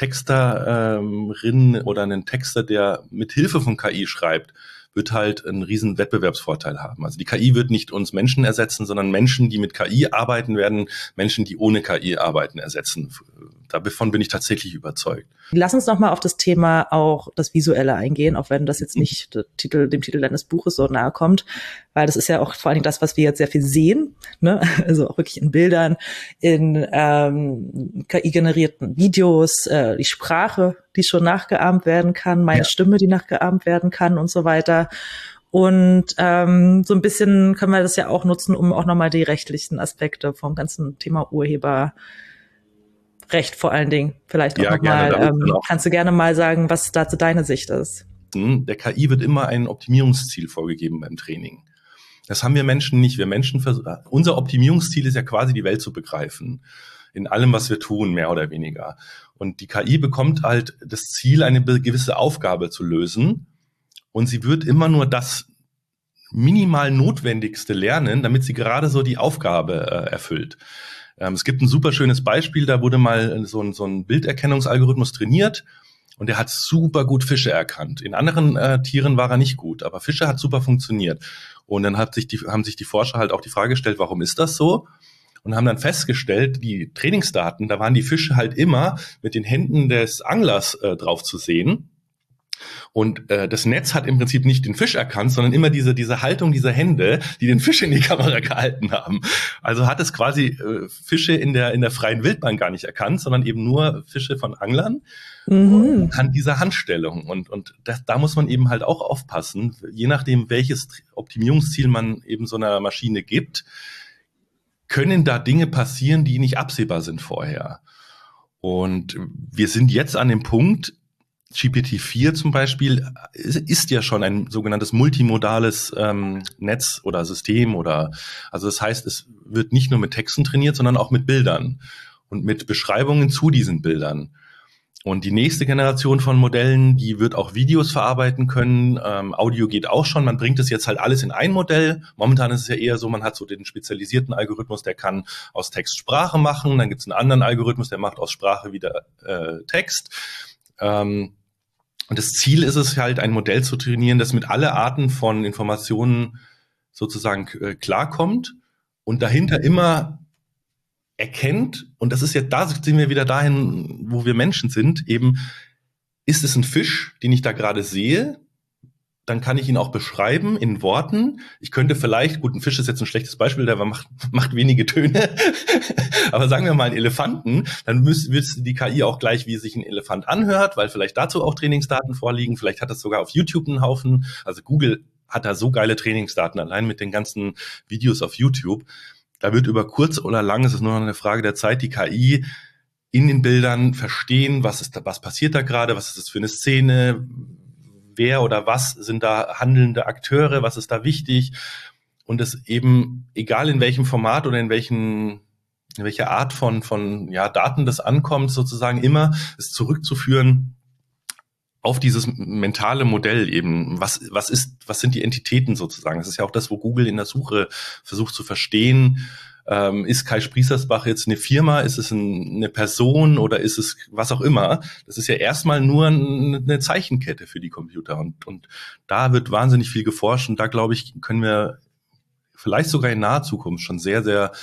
Texterin oder einen Texter, der mit Hilfe von K I schreibt, wird halt einen riesen Wettbewerbsvorteil haben. Also die K I wird nicht uns Menschen ersetzen, sondern Menschen, die mit K I arbeiten, werden Menschen, die ohne K I arbeiten, ersetzen. Davon bin ich tatsächlich überzeugt. Lass uns noch mal auf das Thema auch das Visuelle eingehen, auch wenn das jetzt nicht der Titel, dem Titel deines Buches so nahe kommt, weil das ist ja auch vor allen Dingen das, was wir jetzt sehr viel sehen, ne? Also auch wirklich in Bildern, in ähm, K I-generierten Videos, äh, die Sprache, die schon nachgeahmt werden kann, meine ja. Stimme, die nachgeahmt werden kann und so weiter. Und ähm, so ein bisschen können wir das ja auch nutzen, um auch nochmal die rechtlichen Aspekte vom ganzen Thema Urheber Recht vor allen Dingen vielleicht auch ja, nochmal. Ähm, kannst du gerne mal sagen, was dazu deine Sicht ist? Der K I wird immer ein Optimierungsziel vorgegeben beim Training. Das haben wir Menschen nicht. Wir Menschen vers- unser Optimierungsziel ist ja quasi die Welt zu begreifen. In allem, was wir tun, mehr oder weniger. Und die K I bekommt halt das Ziel, eine gewisse Aufgabe zu lösen. Und sie wird immer nur das minimal Notwendigste lernen, damit sie gerade so die Aufgabe äh, erfüllt. Ähm, es gibt ein super schönes Beispiel, da wurde mal so ein, so ein Bilderkennungsalgorithmus trainiert und der hat super gut Fische erkannt. In anderen äh, Tieren war er nicht gut, aber Fische hat super funktioniert. Und dann hat sich die, haben sich die Forscher halt auch die Frage gestellt, warum ist das so? Und haben dann festgestellt, die Trainingsdaten, da waren die Fische halt immer mit den Händen des Anglers äh, drauf zu sehen. Und äh, das Netz hat im Prinzip nicht den Fisch erkannt, sondern immer diese diese Haltung dieser Hände, die den Fisch in die Kamera gehalten haben. Also hat es quasi äh, Fische in der in der freien Wildbahn gar nicht erkannt, sondern eben nur Fische von Anglern mhm. an dieser Handstellung. Und und das, da muss man eben halt auch aufpassen, je nachdem welches Optimierungsziel man eben so einer Maschine gibt, können da Dinge passieren, die nicht absehbar sind vorher. Und wir sind jetzt an dem Punkt, G P T vier zum Beispiel ist ja schon ein sogenanntes multimodales ähm, Netz oder System oder, also das heißt, es wird nicht nur mit Texten trainiert, sondern auch mit Bildern und mit Beschreibungen zu diesen Bildern. Und die nächste Generation von Modellen, die wird auch Videos verarbeiten können. Ähm, Audio geht auch schon. Man bringt es jetzt halt alles in ein Modell. Momentan ist es ja eher so, man hat so den spezialisierten Algorithmus, der kann aus Text Sprache machen. Dann gibt es einen anderen Algorithmus, der macht aus Sprache wieder äh, Text. Ähm, Und das Ziel ist es halt, ein Modell zu trainieren, das mit alle Arten von Informationen sozusagen äh, klarkommt und dahinter immer erkennt, und das ist ja, da sind wir wieder dahin, wo wir Menschen sind, eben, ist es ein Fisch, den ich da gerade sehe? Dann kann ich ihn auch beschreiben in Worten. Ich könnte vielleicht, gut, ein Fisch ist jetzt ein schlechtes Beispiel, der macht, macht wenige Töne, aber sagen wir mal einen Elefanten, dann müsste die K I auch gleich, wie sich ein Elefant anhört, weil vielleicht dazu auch Trainingsdaten vorliegen, vielleicht hat das sogar auf YouTube einen Haufen, also Google hat da so geile Trainingsdaten, allein mit den ganzen Videos auf YouTube. Da wird über kurz oder lang, es ist nur noch eine Frage der Zeit, die K I in den Bildern verstehen, was ist da, was passiert da gerade, was ist das für eine Szene, wer oder was sind da handelnde Akteure, was ist da wichtig, und es eben, egal in welchem Format oder in welchen, in welcher Art von, von ja, Daten das ankommt, sozusagen immer es zurückzuführen auf dieses mentale Modell eben. Was, was ist, was sind die Entitäten sozusagen? Das ist ja auch das, wo Google in der Suche versucht zu verstehen. Ähm, ist Kai Spriestersbach jetzt eine Firma? Ist es ein, eine Person oder ist es was auch immer? Das ist ja erstmal nur eine Zeichenkette für die Computer, und, und da wird wahnsinnig viel geforscht, und da, glaube ich, können wir vielleicht sogar in naher Zukunft schon sehr, sehr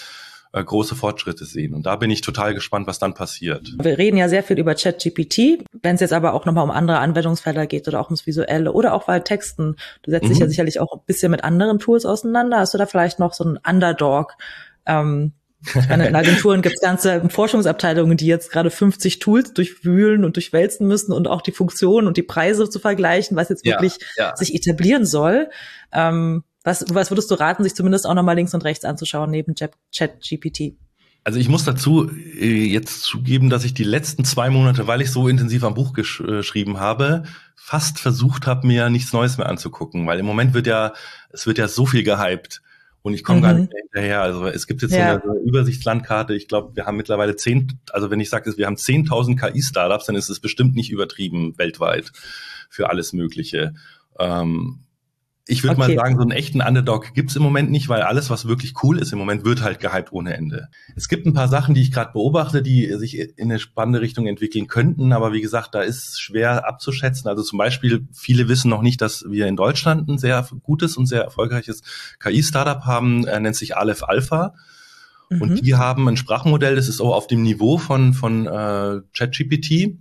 äh, große Fortschritte sehen. Und da bin ich total gespannt, was dann passiert. Wir reden ja sehr viel über ChatGPT. Wenn es jetzt aber auch nochmal um andere Anwendungsfelder geht oder auch ums Visuelle oder auch bei Texten, du setzt mhm. dich ja sicherlich auch ein bisschen mit anderen Tools auseinander. Hast du da vielleicht noch so einen Underdog? Ähm, Ich meine, in Agenturen gibt es ganze Forschungsabteilungen, die jetzt gerade fünfzig Tools durchwühlen und durchwälzen müssen und auch die Funktionen und die Preise zu vergleichen, was jetzt wirklich ja, ja. sich etablieren soll. Ähm, was, was würdest du raten, sich zumindest auch nochmal links und rechts anzuschauen neben ChatGPT? Also ich muss dazu äh, jetzt zugeben, dass ich die letzten zwei Monate, weil ich so intensiv am Buch gesch- äh, geschrieben habe, fast versucht habe, mir nichts Neues mehr anzugucken, weil im Moment wird ja, es wird ja so viel gehypt. Und ich komme mhm. gar nicht mehr hinterher. Also es gibt jetzt ja. so eine, so eine Übersichtslandkarte. Ich glaube, wir haben mittlerweile zehn, also wenn ich sage, wir haben zehntausend K I-Startups, dann ist es bestimmt nicht übertrieben weltweit für alles Mögliche. Ähm, ich würde okay. mal sagen, so einen echten Underdog gibt's im Moment nicht, weil alles, was wirklich cool ist, im Moment wird halt gehypt ohne Ende. Es gibt ein paar Sachen, die ich gerade beobachte, die sich in eine spannende Richtung entwickeln könnten, aber wie gesagt, da ist schwer abzuschätzen. Also zum Beispiel, viele wissen noch nicht, dass wir in Deutschland ein sehr gutes und sehr erfolgreiches K I-Startup haben, er nennt sich Aleph Alpha. Mhm. Und die haben ein Sprachmodell, das ist auch auf dem Niveau von von äh, ChatGPT,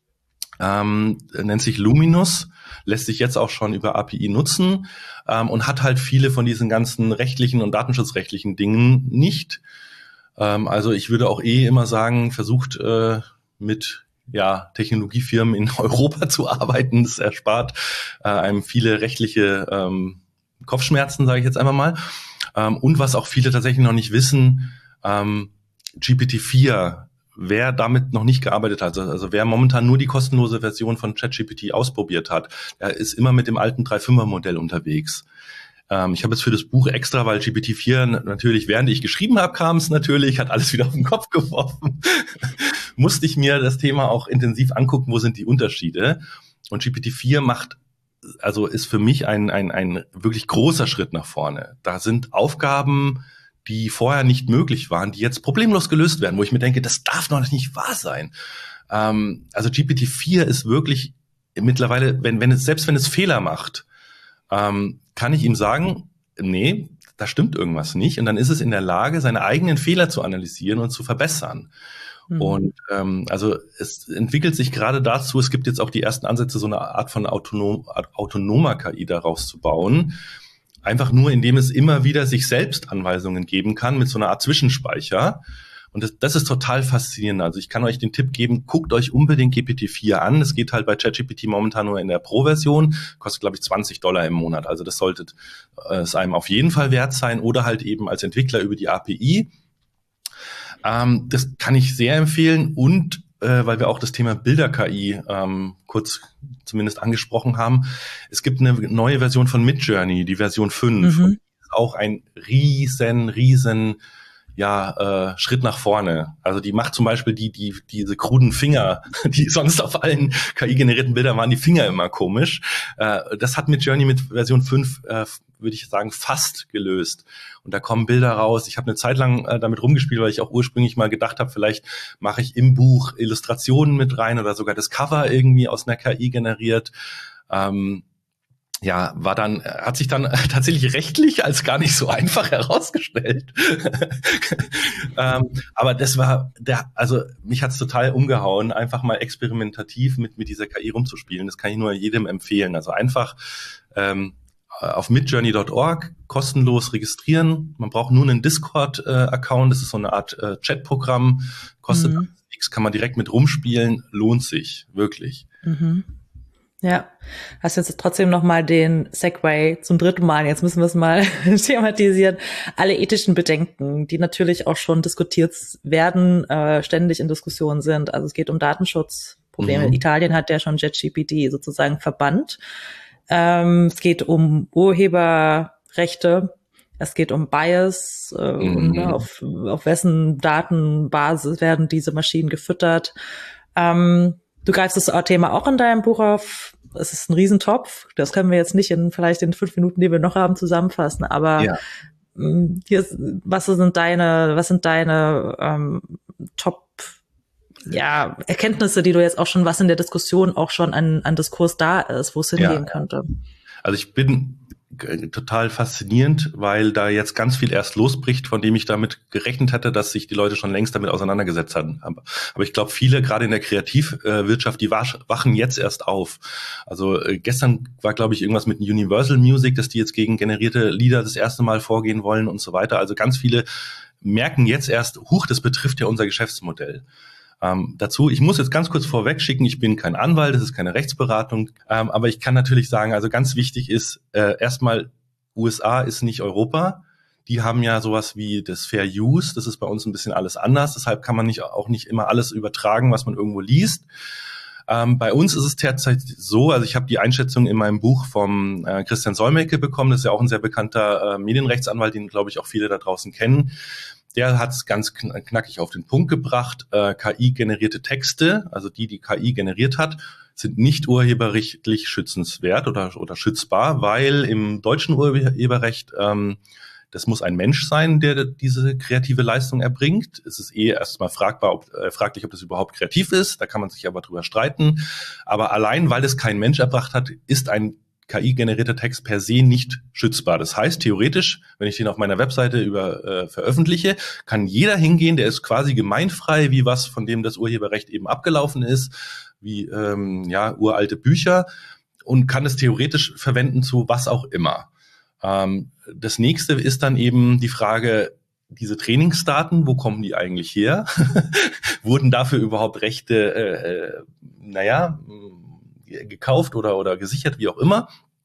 ähm, nennt sich Luminous, lässt sich jetzt auch schon über A P I nutzen ähm, und hat halt viele von diesen ganzen rechtlichen und datenschutzrechtlichen Dingen nicht. Ähm, also ich würde auch eh immer sagen, versucht äh, mit ja Technologiefirmen in Europa zu arbeiten. Das erspart äh, einem viele rechtliche ähm, Kopfschmerzen, sage ich jetzt einfach mal. Ähm, und was auch viele tatsächlich noch nicht wissen, ähm, G P T vier, wer damit noch nicht gearbeitet hat, also wer momentan nur die kostenlose Version von ChatGPT ausprobiert hat, der ist immer mit dem alten drei Komma fünfer Modell unterwegs. Ähm, ich habe jetzt für das Buch extra, weil G P T vier natürlich, während ich geschrieben habe, kam es natürlich, hat alles wieder auf den Kopf geworfen, musste ich mir das Thema auch intensiv angucken, wo sind die Unterschiede. Und G P T vier macht, also ist für mich ein, ein, ein wirklich großer Schritt nach vorne. Da sind Aufgaben, die vorher nicht möglich waren, die jetzt problemlos gelöst werden, wo ich mir denke, das darf doch nicht wahr sein. Ähm, also G P T vier ist wirklich mittlerweile, wenn, wenn es, selbst wenn es Fehler macht, ähm, kann ich ihm sagen, nee, da stimmt irgendwas nicht. Und dann ist es in der Lage, seine eigenen Fehler zu analysieren und zu verbessern. Mhm. Und ähm, also es entwickelt sich gerade dazu, es gibt jetzt auch die ersten Ansätze, so eine Art von autonom, autonomer K I daraus zu bauen. Einfach nur, indem es immer wieder sich selbst Anweisungen geben kann mit so einer Art Zwischenspeicher. Und das, das ist total faszinierend. Also ich kann euch den Tipp geben, guckt euch unbedingt G P T vier an. Es geht halt bei ChatGPT momentan nur in der Pro-Version. Kostet, glaube ich, zwanzig Dollar im Monat. Also das sollte äh, es einem auf jeden Fall wert sein. Oder halt eben als Entwickler über die A P I. Ähm, das kann ich sehr empfehlen. Und äh, weil wir auch das Thema Bilder-K I ähm, kurz zumindest angesprochen haben. Es gibt eine neue Version von Midjourney, die Version fünf. Mhm. Und die ist auch ein riesen, riesen ja, äh, Schritt nach vorne. Also die macht zum Beispiel die, die, diese kruden Finger, die sonst auf allen K I-generierten Bildern waren, die Finger immer komisch. Äh, das hat Midjourney mit Version fünf, äh, würde ich sagen, fast gelöst. Und da kommen Bilder raus. Ich habe eine Zeit lang äh, damit rumgespielt, weil ich auch ursprünglich mal gedacht habe, vielleicht mache ich im Buch Illustrationen mit rein oder sogar das Cover irgendwie aus einer K I generiert. Ähm, ja, war dann, hat sich dann tatsächlich rechtlich als gar nicht so einfach herausgestellt. ähm, aber das war der, also mich hat's total umgehauen, einfach mal experimentativ mit mit dieser K I rumzuspielen. Das kann ich nur jedem empfehlen. Also einfach ähm, auf midjourney Punkt org kostenlos registrieren. Man braucht nur einen Discord-Account. Das ist so eine Art äh, Chat-Programm. Kostet mhm. nichts, kann man direkt mit rumspielen. Lohnt sich, wirklich. Mhm. Ja, hast jetzt trotzdem nochmal den Segway zum dritten Mal, jetzt müssen wir es mal thematisieren, alle ethischen Bedenken, die natürlich auch schon diskutiert werden, äh, ständig in Diskussion sind. Also es geht um Datenschutzprobleme. Mhm. Italien hat ja schon ChatGPT sozusagen verbannt. Ähm, es geht um Urheberrechte. Es geht um Bias, äh, mhm. und auf, auf wessen Datenbasis werden diese Maschinen gefüttert. Ähm, Du greifst das Thema auch in deinem Buch auf. Es ist ein Riesentopf. Das können wir jetzt nicht in vielleicht in fünf Minuten, die wir noch haben, zusammenfassen. Aber ja. hier ist, was sind deine, was sind deine ähm, Top, ja, Erkenntnisse, die du jetzt auch schon, was in der Diskussion auch schon an, an Diskurs da ist, wo es hingehen ja. könnte? Also ich bin total faszinierend, weil da jetzt ganz viel erst losbricht, von dem ich damit gerechnet hätte, dass sich die Leute schon längst damit auseinandergesetzt hatten. Aber, aber ich glaube, viele, gerade in der Kreativwirtschaft, die wachen jetzt erst auf. Also äh, gestern war, glaube ich, irgendwas mit Universal Music, dass die jetzt gegen generierte Lieder das erste Mal vorgehen wollen und so weiter. Also ganz viele merken jetzt erst, huch, das betrifft ja unser Geschäftsmodell. Ähm, dazu, ich muss jetzt ganz kurz vorweg schicken, ich bin kein Anwalt, das ist keine Rechtsberatung, ähm, aber ich kann natürlich sagen, also ganz wichtig ist, äh, erstmal, U S A ist nicht Europa, die haben ja sowas wie das Fair Use, das ist bei uns ein bisschen alles anders, deshalb kann man nicht auch nicht immer alles übertragen, was man irgendwo liest. Ähm, bei uns ist es derzeit so, also ich habe die Einschätzung in meinem Buch vom äh, Christian Solmecke bekommen, das ist ja auch ein sehr bekannter äh, Medienrechtsanwalt, den, glaube ich, auch viele da draußen kennen. Der hat es ganz knackig auf den Punkt gebracht. Äh, K I-generierte Texte, also die, die K I generiert hat, sind nicht urheberrechtlich schützenswert oder, oder schützbar, weil im deutschen Urheberrecht ähm, das muss ein Mensch sein, der diese kreative Leistung erbringt. Es ist eh erstmal fragbar, ob, äh, fraglich, ob das überhaupt kreativ ist. Da kann man sich aber drüber streiten. Aber allein, weil es kein Mensch erbracht hat, ist ein K I-generierter Text per se nicht schützbar. Das heißt, theoretisch, wenn ich den auf meiner Webseite über äh, veröffentliche, kann jeder hingehen, der ist quasi gemeinfrei, wie was, von dem das Urheberrecht eben abgelaufen ist, wie ähm, ja uralte Bücher, und kann es theoretisch verwenden zu was auch immer. Ähm, das nächste ist dann eben die Frage, diese Trainingsdaten, wo kommen die eigentlich her? Wurden dafür überhaupt Rechte, äh, naja, gekauft oder oder gesichert, wie auch immer.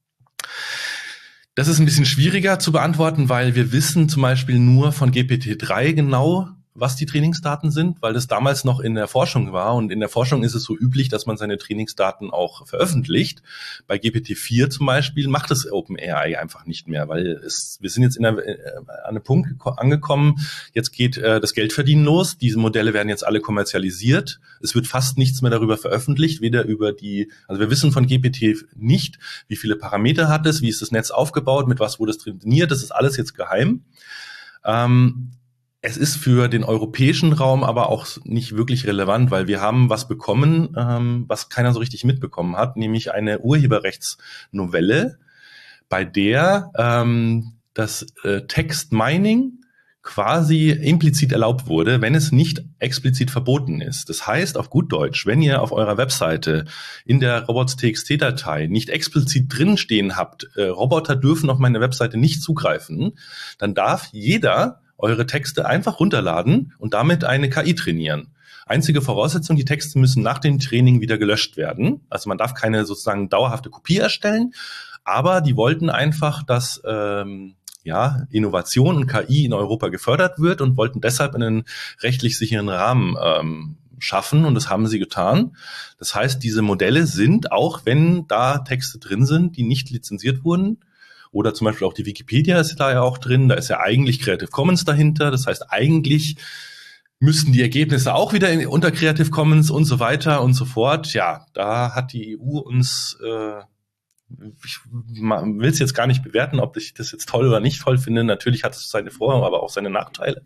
Das ist ein bisschen schwieriger zu beantworten, weil wir wissen zum Beispiel nur von G P T drei genau, was die Trainingsdaten sind, weil das damals noch in der Forschung war. Und in der Forschung ist es so üblich, dass man seine Trainingsdaten auch veröffentlicht. Bei G P T vier zum Beispiel macht es OpenAI einfach nicht mehr, weil es, wir sind jetzt in der, äh, an einem Punkt angekommen, jetzt geht äh, das Geldverdienen los. Diese Modelle werden jetzt alle kommerzialisiert. Es wird fast nichts mehr darüber veröffentlicht, weder über die, also wir wissen von G P T nicht, wie viele Parameter hat es, wie ist das Netz aufgebaut, mit was wurde es trainiert, das ist alles jetzt geheim. Ähm, Es ist für den europäischen Raum aber auch nicht wirklich relevant, weil wir haben was bekommen, ähm, was keiner so richtig mitbekommen hat, nämlich eine Urheberrechtsnovelle, bei der ähm, das äh, Text-Mining quasi implizit erlaubt wurde, wenn es nicht explizit verboten ist. Das heißt, auf gut Deutsch, wenn ihr auf eurer Webseite in der robots.txt-Datei nicht explizit drinstehen habt, äh, Roboter dürfen auf meine Webseite nicht zugreifen, dann darf jeder eure Texte einfach runterladen und damit eine K I trainieren. Einzige Voraussetzung, die Texte müssen nach dem Training wieder gelöscht werden. Also man darf keine sozusagen dauerhafte Kopie erstellen, aber die wollten einfach, dass ähm, ja, Innovation und K I in Europa gefördert wird und wollten deshalb einen rechtlich sicheren Rahmen ähm, schaffen, und das haben sie getan. Das heißt, diese Modelle sind, auch wenn da Texte drin sind, die nicht lizenziert wurden, oder zum Beispiel auch die Wikipedia ist da ja auch drin, da ist ja eigentlich Creative Commons dahinter. Das heißt, eigentlich müssten die Ergebnisse auch wieder in, unter Creative Commons und so weiter und so fort. Ja, da hat die E U uns, äh, ich will es jetzt gar nicht bewerten, ob ich das jetzt toll oder nicht toll finde. Natürlich hat es seine Vor-, aber auch seine Nachteile.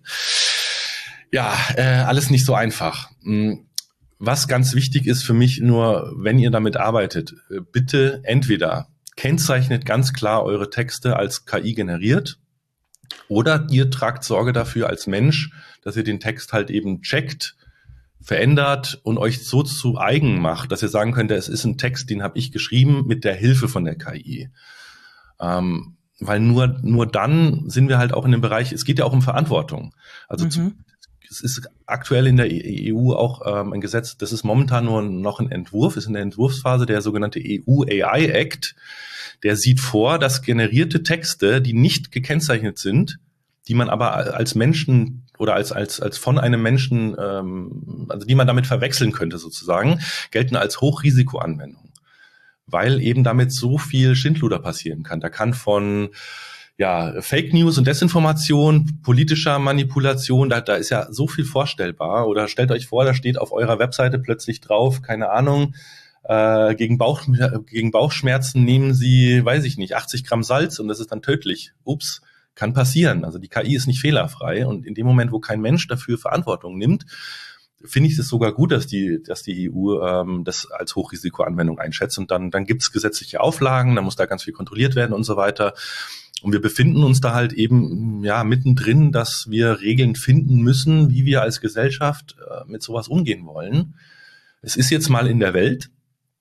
Ja, äh, alles nicht so einfach. Was ganz wichtig ist für mich nur, wenn ihr damit arbeitet, bitte entweder kennzeichnet ganz klar eure Texte als K I generiert, oder ihr tragt Sorge dafür als Mensch, dass ihr den Text halt eben checkt, verändert und euch so zu eigen macht, dass ihr sagen könnt, es ist ein Text, den habe ich geschrieben mit der Hilfe von der K I. Ähm, weil nur nur dann sind wir halt auch in dem Bereich, es geht ja auch um Verantwortung. Also mhm. zu, es ist aktuell in der E U auch ähm, ein Gesetz, das ist momentan nur noch ein Entwurf, ist in der Entwurfsphase, der sogenannte E U A I Act. Der sieht vor, dass generierte Texte, die nicht gekennzeichnet sind, die man aber als Menschen oder als als als von einem Menschen, ähm, also die man damit verwechseln könnte sozusagen, gelten als Hochrisikoanwendung, weil eben damit so viel Schindluder passieren kann. Da kann von ja Fake News und Desinformation, politischer Manipulation, da da ist ja so viel vorstellbar. Oder stellt euch vor, da steht auf eurer Webseite plötzlich drauf, keine Ahnung, Äh, gegen, Bauch, gegen Bauchschmerzen nehmen Sie, weiß ich nicht, achtzig Gramm Salz und das ist dann tödlich. Ups, kann passieren. Also die K I ist nicht fehlerfrei, und in dem Moment, wo kein Mensch dafür Verantwortung nimmt, finde ich es sogar gut, dass die, dass die E U ähm, das als Hochrisikoanwendung einschätzt und dann, dann gibt es gesetzliche Auflagen, dann muss da ganz viel kontrolliert werden und so weiter. Und wir befinden uns da halt eben ja mittendrin, dass wir Regeln finden müssen, wie wir als Gesellschaft äh, mit sowas umgehen wollen. Es ist jetzt mal in der Welt.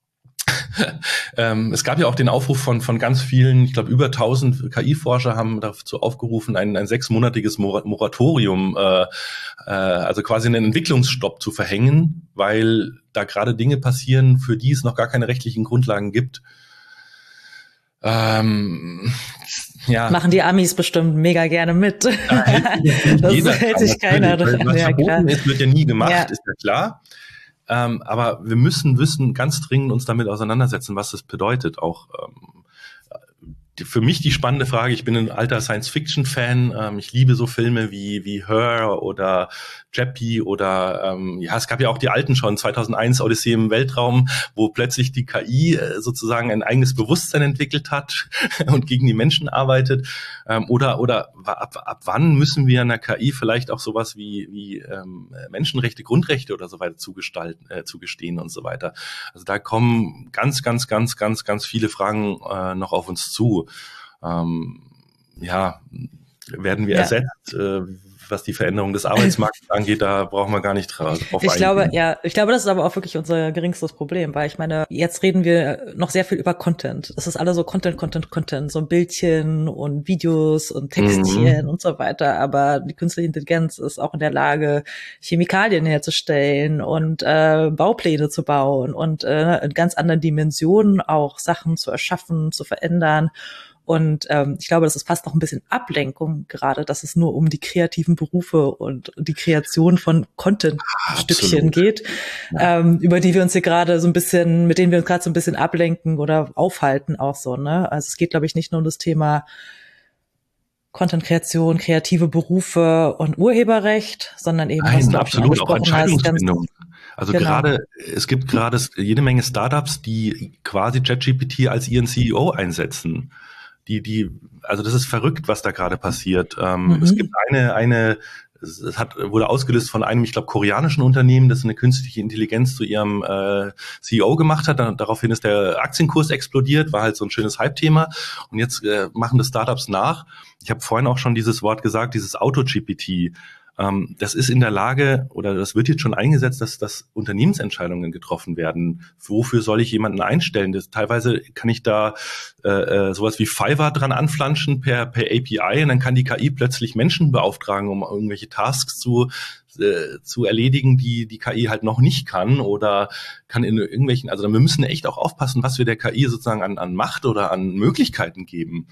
ähm, es gab ja auch den Aufruf von von ganz vielen, ich glaube über tausend K I-Forscher haben dazu aufgerufen, ein, ein sechsmonatiges Moratorium, äh, äh, also quasi einen Entwicklungsstopp zu verhängen, weil da gerade Dinge passieren, für die es noch gar keine rechtlichen Grundlagen gibt. Ähm, ja. Machen die Amis bestimmt mega gerne mit. Da hält das jeder hält sich keiner dran. Was ja, verboten klar. ist, wird ja nie gemacht, ja. ist ja klar. Ähm, aber wir müssen wissen, ganz dringend uns damit auseinandersetzen, was das bedeutet. Auch ähm, die, für mich die spannende Frage, ich bin ein alter Science-Fiction-Fan, ähm, ich liebe so Filme wie wie Her oder Chappie oder ähm, ja, es gab ja auch die alten schon, zweitausendeins Odyssee im Weltraum, wo plötzlich die K I äh, sozusagen ein eigenes Bewusstsein entwickelt hat und gegen die Menschen arbeitet. Ähm, oder oder ab, ab wann müssen wir einer K I vielleicht auch sowas wie wie ähm, Menschenrechte, Grundrechte oder so weiter zugestalten, äh, zugestehen und so weiter. Also da kommen ganz, ganz, ganz, ganz, ganz viele Fragen äh, noch auf uns zu. Ähm, ja, werden wir ja. ersetzt, äh, was die Veränderung des Arbeitsmarktes angeht, da brauchen wir gar nicht drauf Ich eingehen. glaube, ja, ich glaube, das ist aber auch wirklich unser geringstes Problem, weil ich meine, jetzt reden wir noch sehr viel über Content. Es ist alles so Content, Content, Content, so ein Bildchen und Videos und Textchen mhm. und so weiter, aber die künstliche Intelligenz ist auch in der Lage, Chemikalien herzustellen und äh, Baupläne zu bauen und äh, in ganz anderen Dimensionen auch Sachen zu erschaffen, zu verändern. Und ähm, ich glaube, das ist fast noch ein bisschen Ablenkung gerade, dass es nur um die kreativen Berufe und die Kreation von Content-Stückchen geht, ja. ähm, über die wir uns hier gerade so ein bisschen, mit denen wir uns gerade so ein bisschen ablenken oder aufhalten auch so, ne? Also es geht, glaube ich, nicht nur um das Thema Content-Kreation, kreative Berufe und Urheberrecht, sondern eben, Nein, was du absolut auch Entscheidungsfindung. Hast, also genau. gerade, es gibt gerade jede Menge Startups, die quasi ChatGPT als ihren C E O einsetzen. Die, die, also das ist verrückt, was da gerade passiert. Ähm, mhm. Es gibt eine, eine, es hat, wurde ausgelöst von einem, ich glaube, koreanischen Unternehmen, das eine künstliche Intelligenz zu ihrem äh, C E O gemacht hat. Dann, daraufhin ist der Aktienkurs explodiert, war halt so ein schönes Hype-Thema. Und jetzt äh, machen das Startups nach. Ich habe vorhin auch schon dieses Wort gesagt, dieses Auto-G P T. Ähm, das ist in der Lage, oder das wird jetzt schon eingesetzt, dass, dass Unternehmensentscheidungen getroffen werden. Wofür soll ich jemanden einstellen? Das, teilweise kann ich da äh, sowas wie Fiverr dran anflanschen per, per A P I und dann kann die K I plötzlich Menschen beauftragen, um irgendwelche Tasks zu äh, zu erledigen, die die K I halt noch nicht kann oder kann in irgendwelchen, also wir müssen echt auch aufpassen, was wir der K I sozusagen an, an Macht oder an Möglichkeiten geben.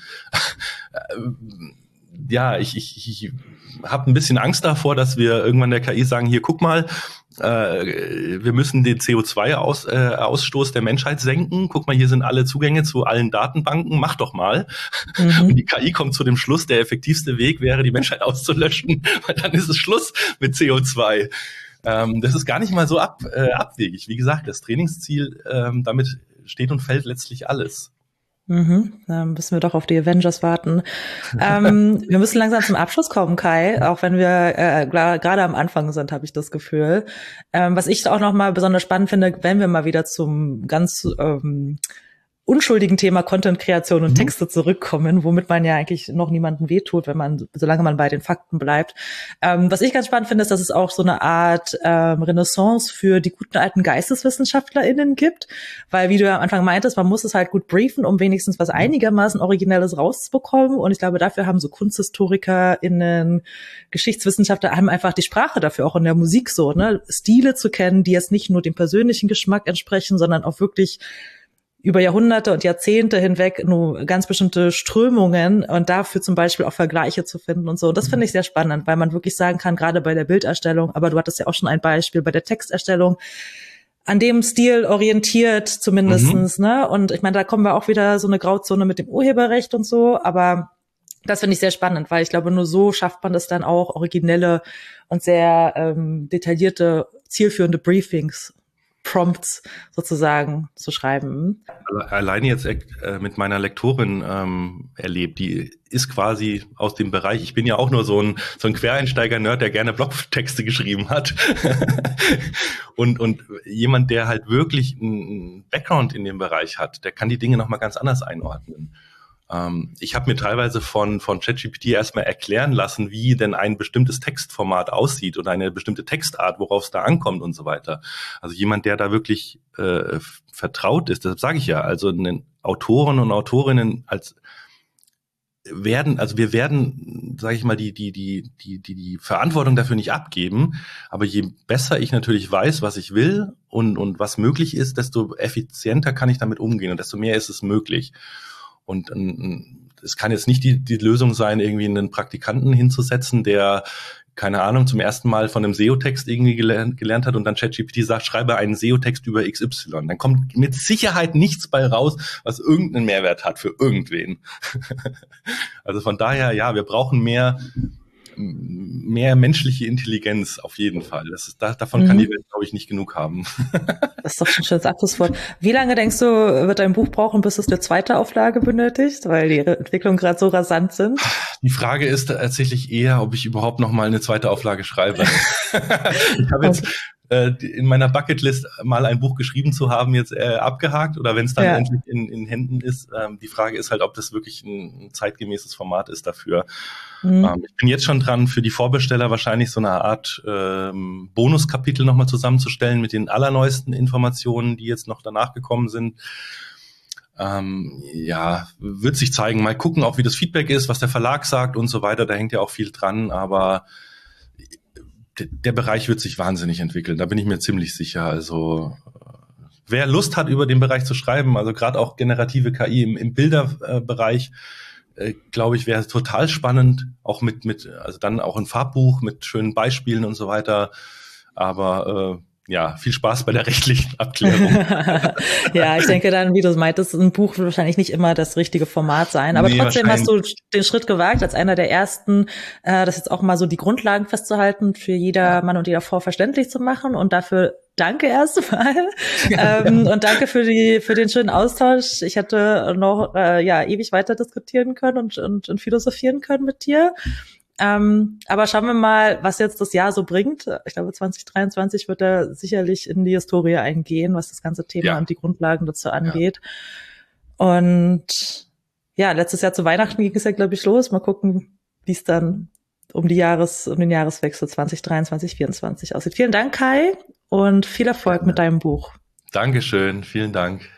Ja, ich, ich, ich habe ein bisschen Angst davor, dass wir irgendwann der K I sagen, hier, guck mal, äh, wir müssen den C O zwei Aus, äh, Ausstoß der Menschheit senken. Guck mal, hier sind alle Zugänge zu allen Datenbanken, mach doch mal. Mhm. Und die K I kommt zu dem Schluss, der effektivste Weg wäre, die Menschheit auszulöschen, weil dann ist es Schluss mit C O zwei. Ähm, das ist gar nicht mal so ab, äh, abwegig. Wie gesagt, das Trainingsziel, ähm, damit steht und fällt letztlich alles. Mhm, dann müssen wir doch auf die Avengers warten. ähm, wir müssen langsam zum Abschluss kommen, Kai, auch wenn wir äh, gerade am Anfang sind, habe ich das Gefühl. Ähm, was ich auch noch mal besonders spannend finde, wenn wir mal wieder zum ganz ähm, unschuldigen Thema Content-Kreation und mhm. Texte zurückkommen, womit man ja eigentlich noch niemandem wehtut, wenn man, solange man bei den Fakten bleibt. Ähm, was ich ganz spannend finde, ist, dass es auch so eine Art ähm, Renaissance für die guten alten GeisteswissenschaftlerInnen gibt, weil, wie du ja am Anfang meintest, man muss es halt gut briefen, um wenigstens was einigermaßen Originelles rauszubekommen, und ich glaube, dafür haben so KunsthistorikerInnen, Geschichtswissenschaftler haben einfach die Sprache dafür, auch in der Musik so, ne, Stile zu kennen, die jetzt nicht nur dem persönlichen Geschmack entsprechen, sondern auch wirklich über Jahrhunderte und Jahrzehnte hinweg nur ganz bestimmte Strömungen und dafür zum Beispiel auch Vergleiche zu finden und so. Und das finde ich sehr spannend, weil man wirklich sagen kann, gerade bei der Bilderstellung, aber du hattest ja auch schon ein Beispiel bei der Texterstellung, an dem Stil orientiert zumindestens, mhm. ne? Und ich meine, da kommen wir auch wieder so eine Grauzone mit dem Urheberrecht und so, aber das finde ich sehr spannend, weil ich glaube, nur so schafft man das dann auch, originelle und sehr ähm, detaillierte, zielführende Briefings Prompts sozusagen zu schreiben. Alleine jetzt äh, mit meiner Lektorin ähm, erlebt, die ist quasi aus dem Bereich, ich bin ja auch nur so ein so ein Quereinsteiger-Nerd, der gerne Blogtexte geschrieben hat. und und jemand, der halt wirklich einen Background in dem Bereich hat, der kann die Dinge nochmal ganz anders einordnen. Ähm, ich habe mir teilweise von von ChatGPT erstmal erklären lassen, wie denn ein bestimmtes Textformat aussieht oder eine bestimmte Textart, worauf es da ankommt und so weiter. Also jemand, der da wirklich äh, vertraut ist, deshalb sage ich ja, also Autoren und Autorinnen als werden, also wir werden, sage ich mal, die die die die die die Verantwortung dafür nicht abgeben. Aber je besser ich natürlich weiß, was ich will und und was möglich ist, desto effizienter kann ich damit umgehen und desto mehr ist es möglich. Und ähm, es kann jetzt nicht die die Lösung sein, irgendwie einen Praktikanten hinzusetzen, der keine Ahnung, zum ersten Mal von einem S E O-Text irgendwie gelernt, gelernt hat und dann ChatGPT sagt, schreibe einen S E O-Text über X Y. Dann kommt mit Sicherheit nichts bei raus, was irgendeinen Mehrwert hat für irgendwen. Also von daher, ja, wir brauchen mehr, mehr menschliche Intelligenz auf jeden Fall. Das ist, da, davon mhm. kann die Welt, glaube ich, nicht genug haben. Das ist doch ein schönes Abschlusswort. Wie lange denkst du, wird dein Buch brauchen, bis es eine zweite Auflage benötigt, weil die Entwicklungen gerade so rasant sind? Die Frage ist tatsächlich eher, ob ich überhaupt noch mal eine zweite Auflage schreibe. Ich habe jetzt äh, in meiner Bucketlist mal ein Buch geschrieben zu haben, jetzt äh, abgehakt oder wenn es dann ja. endlich in, in Händen ist. Ähm, die Frage ist halt, ob das wirklich ein, ein zeitgemäßes Format ist dafür. Mhm. Ähm, ich bin jetzt schon dran, für die Vorbesteller wahrscheinlich so eine Art ähm, Bonuskapitel nochmal zusammenzustellen mit den allerneuesten Informationen, die jetzt noch danach gekommen sind. Ähm, ja, wird sich zeigen. Mal gucken, auch wie das Feedback ist, was der Verlag sagt und so weiter. Da hängt ja auch viel dran, aber d- der Bereich wird sich wahnsinnig entwickeln. Da bin ich mir ziemlich sicher. Also wer Lust hat, über den Bereich zu schreiben, also gerade auch generative K I im, im Bilderbereich, äh, glaube ich, wäre total spannend. Auch mit, mit, also dann auch ein Farbbuch mit schönen Beispielen und so weiter. Aber äh, ja, viel Spaß bei der rechtlichen Abklärung. Ja, ich denke dann, wie du meintest, ein Buch wird wahrscheinlich nicht immer das richtige Format sein. Aber nee, trotzdem hast du den Schritt gewagt, als einer der ersten, äh, das jetzt auch mal so die Grundlagen festzuhalten, für jeder Mann und jeder Frau verständlich zu machen. Und dafür danke erstmal. ähm, und danke für die für den schönen Austausch. Ich hätte noch äh, ja ewig weiter diskutieren können und, und, und philosophieren können mit dir. Ähm, aber schauen wir mal, was jetzt das Jahr so bringt. Ich glaube, zwanzig dreiundzwanzig wird er sicherlich in die Historie eingehen, was das ganze Thema ja. und die Grundlagen dazu angeht. Ja. Und ja, letztes Jahr zu Weihnachten ging es ja, glaube ich, los. Mal gucken, wie es dann um die Jahres, um den Jahreswechsel zwanzig dreiundzwanzig vierundzwanzig aussieht. Vielen Dank, Kai, und viel Erfolg ja. mit deinem Buch. Dankeschön, vielen Dank.